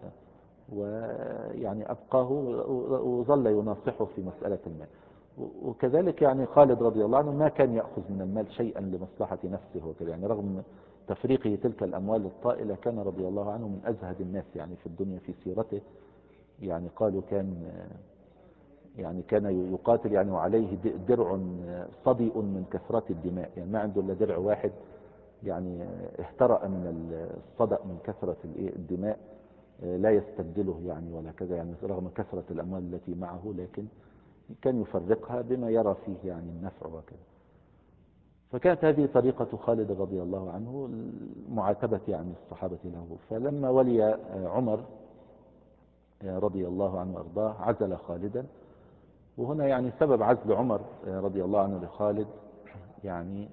[SPEAKER 1] ويعني أبقاه وظل يناصحه في مسألة المال. وكذلك يعني خالد رضي الله عنه ما كان يأخذ من المال شيئا لمصلحة نفسه وكذا، يعني رغم تفريقه تلك الأموال الطائلة كان رضي الله عنه من أزهد الناس يعني في الدنيا في سيرته. يعني قالوا كان يعني كان يقاتل يعني وعليه درع صدئ من كثرة الدماء، يعني ما عنده إلا درع واحد يعني اهترأ من الصدأ من كثرة الدماء، لا يستبدله يعني ولا كذا، يعني رغم كثرة الأموال التي معه، لكن كان يفرقها بما يرى فيه يعني النفع وكذا. فكانت هذه طريقة خالد رضي الله عنه معاتبة يعني الصحابة له. فلما ولي عمر رضي الله عنه وارضاه عزل خالدا. وهنا يعني سبب عزل عمر رضي الله عنه لخالد يعني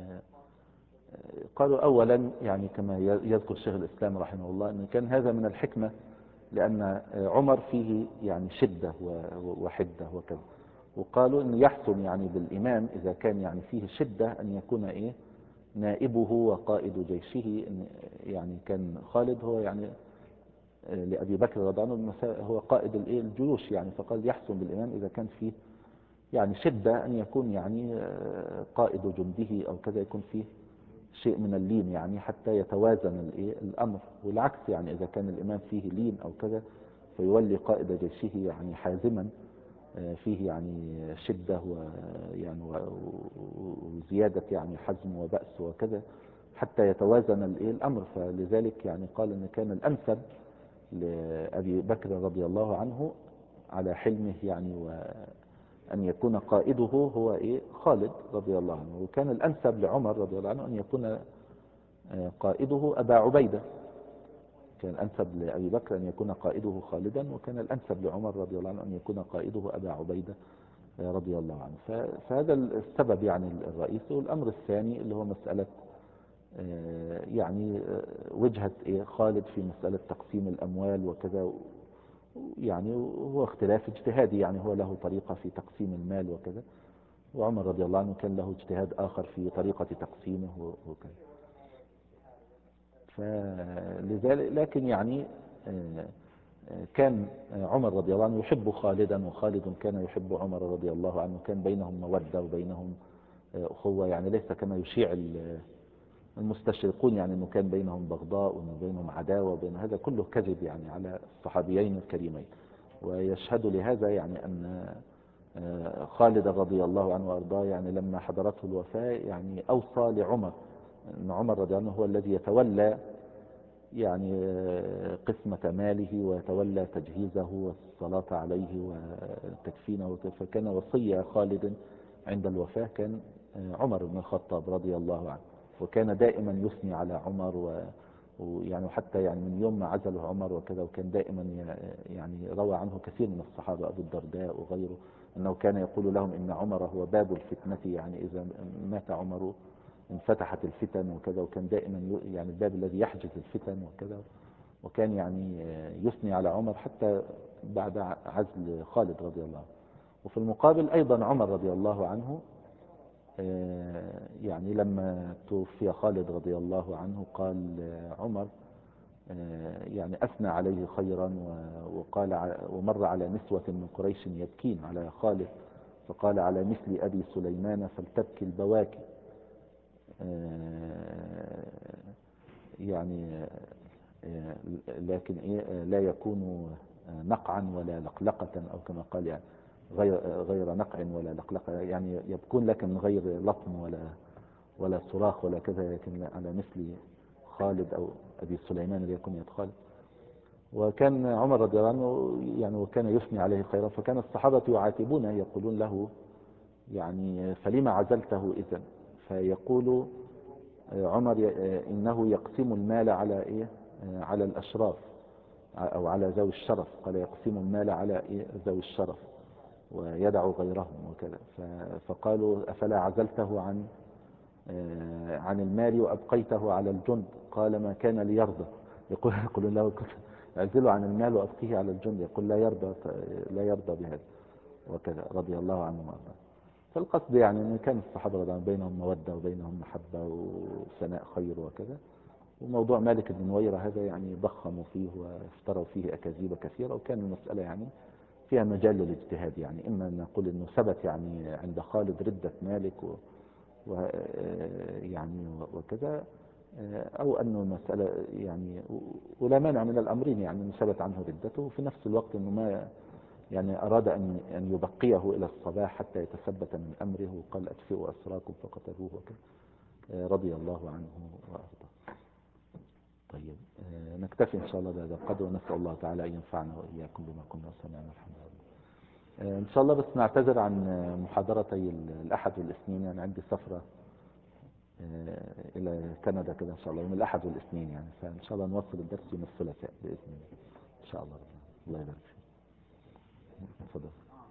[SPEAKER 1] قالوا أولا يعني كما يذكر شيخ الإسلام رحمه الله أن كان هذا من الحكمة، لأن عمر فيه يعني شدة وحدة وكذا، وقالوا أن يحسن يعني بالإمام إذا كان يعني فيه شدة أن يكون إيه نائبه وقائد جيشه. يعني كان خالد هو يعني لأبي بكر رضي الله عنه هو قائد الجيوش يعني، فقال يحسن بالإمام إذا كان فيه يعني شدة أن يكون يعني قائد جنده أو كذا يكون فيه شيء من اللين يعني حتى يتوازن الأمر. والعكس يعني إذا كان الإمام فيه لين أو كذا فيولي قائد جيشه يعني حازما فيه يعني شدة ويعني وزيادة يعني حزم وبأس وكذا حتى يتوازن الأمر. فلذلك يعني قال أن كان الأنسب لأبي بكر رضي الله عنه على حلمه يعني وأن يكون قائده هو إيه خالد رضي الله عنه. وكان الأنسب لعمر رضي الله عنه أن يكون قائده أبا عبيدة. كان الأنسب لأبي بكر أن يكون قائده خالدا، وكان الأنسب لعمر رضي الله عنه أن يكون قائده أبا عبيدة رضي الله عنه. فهذا السبب يعني الرئيسي. والأمر الثاني اللي هو مسألة يعني وجهة خالد في مسألة تقسيم الأموال وكذا، يعني هو اختلاف اجتهادي، يعني هو له طريقة في تقسيم المال وكذا، وعمر رضي الله عنه كان له اجتهاد آخر في طريقة تقسيمه وكذا. فلذلك لكن يعني كان عمر رضي الله عنه يحب خالدا، وخالد كان يحب عمر رضي الله عنه، كان بينهم مودة وبينهم أخوة، يعني ليس كما يشيع المستشرقون يعني أنه كان بينهم بغضاء وأنه بينهم عداوة، وبين هذا كله كذب يعني على الصحابيين الكريمين. ويشهد لهذا يعني أن خالد رضي الله عنه وأرضاه يعني لما حضرته الوفاة يعني أوصى لعمر أن عمر رضي الله عنه هو الذي يتولى يعني قسمة ماله ويتولى تجهيزه والصلاة عليه وتكفينه. فكان وصية خالد عند الوفاة كان عمر بن الخطاب رضي الله عنه، وكان دائما يثني على عمر و ويعني حتى يعني من يوم ما عزله عمر وكذا، وكان دائما يعني روى عنه كثير من الصحابة أبو الدرداء وغيره أنه كان يقول لهم إن عمر هو باب الفتنة، يعني إذا مات عمر انفتحت الفتن وكذا، وكان دائما يعني الباب الذي يحجز الفتن وكذا. وكان يعني يثني على عمر حتى بعد عزل خالد رضي الله عنه. وفي المقابل أيضا عمر رضي الله عنه يعني لما توفي خالد رضي الله عنه قال عمر يعني أثنى عليه خيرا، وقال ومر على نسوة من قريش يبكين على خالد، فقال على مثل أبي سليمان فلتبكي البواكي. يعني لكن إيه لا يكون نقعا ولا لقلقة، أو كما قال يعني غير غير نقع ولا لقلقة، يعني يبكون لكن من غير لطم ولا ولا صراخ ولا كذا، لكن على مثل خالد أو أبي سليمان ليكن يد خالد. وكان عمر رضي الله عنه يعني وكان يثني عليه خيرا، فكان الصحابة يعاتبونه يقولون له يعني فلما عزلته إذن؟ فيقول عمر إنه يقسم المال على إيه على الأشراف أو على ذوي الشرف، قال يقسم المال على إيه ذوي الشرف ويدع غيرهم وكذا. فقالوا أفلا عزلته عن عن المال وأبقيته على الجند؟ قال ما كان ليرضى. يقول يقولون له اعزله عن المال وأبقيه على الجند، يقول لا يرضى لا يرضى بهذا وكذا رضي الله عنه وارضاه. فالقصد يعني أن كان الصحابة رضي الله بينهم مودة وبينهم محبة وثناء خير وكذا. وموضوع مالك بن نويرة هذا يعني ضخموا فيه وافتروا فيه أكاذيب كثيرة، وكان المسألة يعني فيها مجال للاجتهاد، يعني إما أن نقول أنه ثبت يعني عند خالد ردة مالك و و يعني وكذا، أو أنه مسألة يعني ولا مانع من الأمرين، يعني أنه ثبت عنه ردته، وفي نفس الوقت أنه ما يعني أراد أن أن يبقيه إلى الصباح حتى يتثبت من أمره، وقال أدفئوا أسراكم فقتلوه وكذا رضي الله عنه وأرضاه. طيب نكتفي إن شاء الله بهذا القدر، ونسأل الله تعالى أن ينفعنا وإياكم بما كنا سمعنا. الحمد لله. إن شاء الله بس نعتذر عن محاضرتي الأحد والاثنين، يعني عندي سفرة إلى كندا كده إن شاء الله يوم الأحد والاثنين، يعني فإن شاء الله نوصل الدرس يوم الثلاثاء بإذن الله إن شاء الله. الله يبارك فيك. تفضل.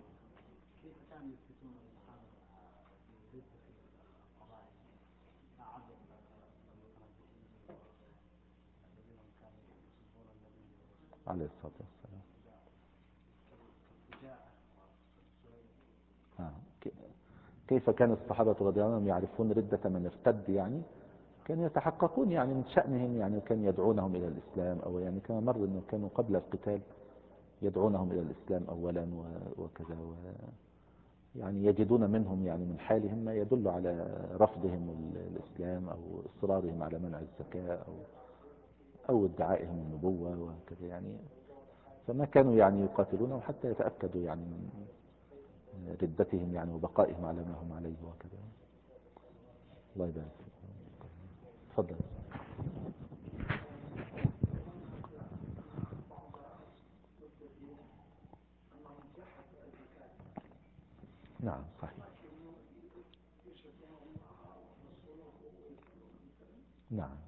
[SPEAKER 1] عليه الصلاة والسلام. آه. كيف كان الصحابة رضي الله عنهم يعرفون ردة من ارتد؟ يعني كانوا يتحققون يعني من شأنهم، يعني كان يدعونهم إلى الإسلام، أو يعني كما مر أنه كانوا قبل القتال يدعونهم إلى الإسلام أولا وكذا، و يعني يجدون منهم يعني من حالهم ما يدل على رفضهم الإسلام أو إصرارهم على منع الزكاة أو أو ادعائهم النبوة وكذا، يعني فما كانوا يعني يقاتلونهم حتى يتأكدوا يعني من ردتهم يعني وبقائهم على ما هم عليه وكذا. الله يبارك فيك. تفضل. نعم صحيح. نعم.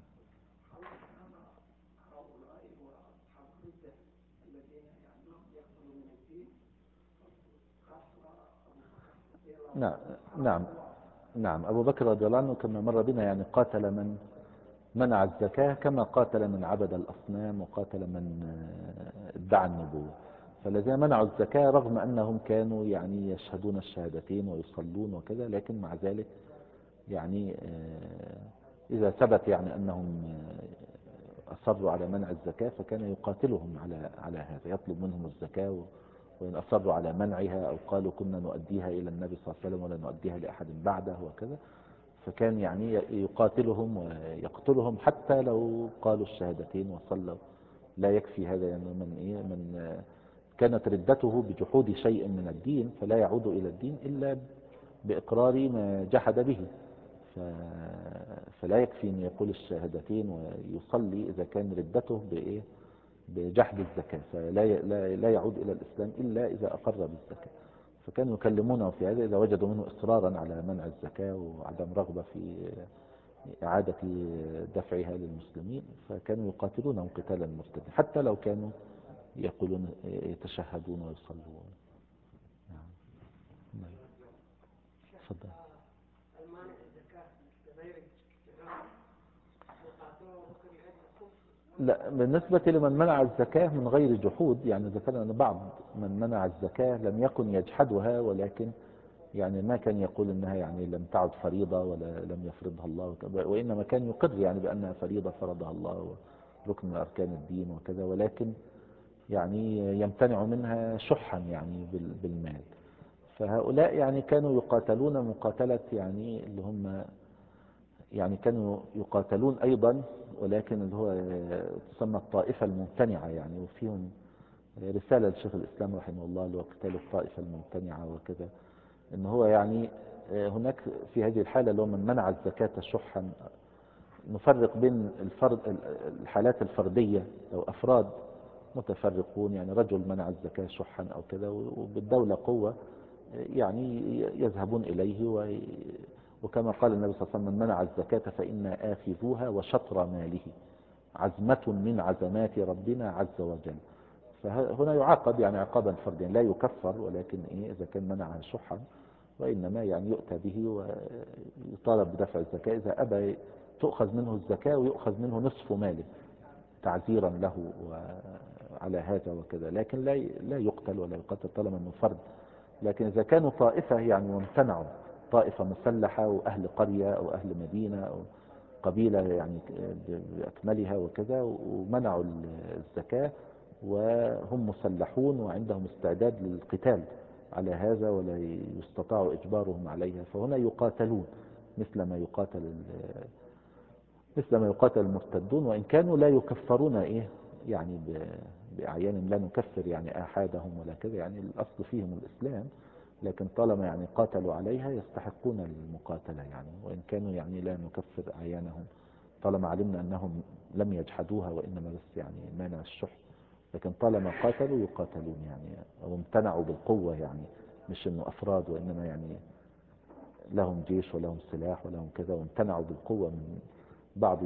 [SPEAKER 1] نعم. نعم. نعم. أبو بكر رضي الله عنه كما مر بنا يعني قاتل من منع الزكاة، كما قاتل من عبد الأصنام، وقاتل من ادعى النبوة. فالذين منعوا الزكاة رغم أنهم كانوا يعني يشهدون الشهادتين ويصلون وكذا، لكن مع ذلك يعني إذا ثبت يعني أنهم أصروا على منع الزكاة فكان يقاتلهم على على هذا، يطلب منهم الزكاة، وإن أصروا على منعها أو قالوا كنا نؤديها إلى النبي صلى الله عليه وسلم ولا نؤديها لأحد بعده وكذا، فكان يعني يقاتلهم ويقتلهم حتى لو قالوا الشهادتين وصلوا. لا يكفي هذا يعني من إيه من كانت ردته بجحود شيء من الدين، فلا يعود إلى الدين إلا بإقرار ما جحد به. فلا يكفي أن يقول الشهادتين ويصلي إذا كان ردته بإيه بجحد الزكاة، فلا لا يعود إلى الإسلام إلا إذا أقر بالزكاة. فكانوا يكلمونه في هذا إذا وجدوا منه إصرارا على منع الزكاة وعدم رغبة في إعادة دفعها للمسلمين، فكانوا يقاتلونهم قتالا مرتدا حتى لو كانوا يقولون يتشهدون ويصلون. نعم. تفضل. لا، بالنسبة لمن منع الزكاة من غير جحود، يعني ذكرنا أن بعض من منع الزكاة لم يكن يجحدها، ولكن يعني ما كان يقول انها يعني لم تعد فريضة ولا لم يفرضها الله وكذا، وانما كان يقر يعني بانها فريضة فرضها الله وركن من اركان الدين وكذا، ولكن يعني يمتنع منها شحا يعني بال- بالمال. فهؤلاء يعني كانوا يقاتلون مقاتلة يعني اللي هم يعني كانوا يقاتلون ايضا، ولكن اللي هو تسمى الطائفة الممتنعة يعني. وفيهم رسالة لشيخ الاسلام رحمه الله اللي هو قتال الطائفة الممتنعة وكذا، ان هو يعني هناك في هذه الحالة اللي هو من منع الزكاة شحا، نفرق بين الفرد الحالات الفردية، لو افراد متفرقون يعني رجل منع الزكاة شحا او كذا وبالدولة قوة يعني يذهبون اليه و وكما قال النبي صلى الله عليه وسلم من منع الزكاة فإنا آخذوها وشطر ماله، عزمة من عزمات ربنا عز وجل. فهنا يعاقب يعني عقابا فرديا، لا يكفر، ولكن إيه إذا كان منعها شحا، وإنما يعني يؤتى به ويطالب بدفع الزكاة. إذا أبى تؤخذ منه الزكاة ويؤخذ منه نصف ماله تعزيرا له على هذا وكذا، لكن لا لا يقتل ولا يقتل طالما انه فرد. لكن اذا كانوا طائفة يعني وامتنعوا، طائفة مسلحة واهل قرية او اهل مدينة او قبيلة يعني باكملها وكذا، ومنعوا الزكاة وهم مسلحون وعندهم استعداد للقتال على هذا ولا يستطاع اجبارهم عليها، فهنا يقاتلون مثل ما يقاتل مثل ما يقاتل المرتدون، وإن كانوا لا يكفرون إيه يعني بأعيانهم، لا نكفر يعني آحادهم ولا كذا، يعني الأصل فيهم الإسلام، لكن طالما يعني قاتلوا عليها يستحقون المقاتلة يعني، وإن كانوا يعني لا نكفر أعيانهم طالما علمنا أنهم لم يجحدوها وإنما بس يعني مانع الشح. لكن طالما قاتلوا يقاتلون يعني، أو امتنعوا بالقوة يعني، مش إنه أفراد وإنما يعني لهم جيش ولهم سلاح ولهم كذا، وامتنعوا بالقوة من بعض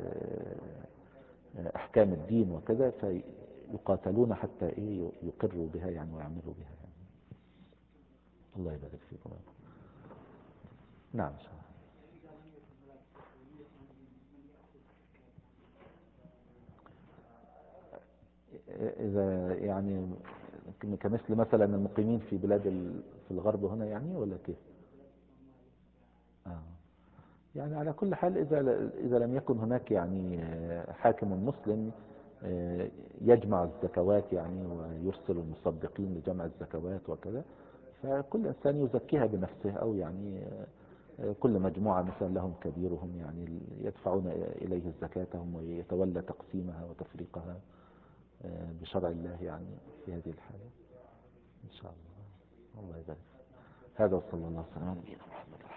[SPEAKER 1] احكام الدين وكذا، فيقاتلون حتى ايه يقروا بها يعني ويعملوا بها يعني. الله يبارك فيكم. نعم إن شاء الله. اذا يعني كمثل مثلا المقيمين في بلاد ال- في الغرب هنا يعني، ولا كيف؟ آه. يعني على كل حال إذا إذا لم يكن هناك يعني حاكم مسلم يجمع الزكوات يعني ويرسل المصدقين لجمع الزكوات وكذا، فكل إنسان يزكيها بنفسه، أو يعني كل مجموعة مثلا لهم كبيرهم يعني يدفعون إليه زكاتهم ويتولى تقسيمها وتفريقها بشرع الله يعني في هذه الحالة إن شاء الله. الله يبارك. هذا وصلى الله وسلم على نبينا محمد.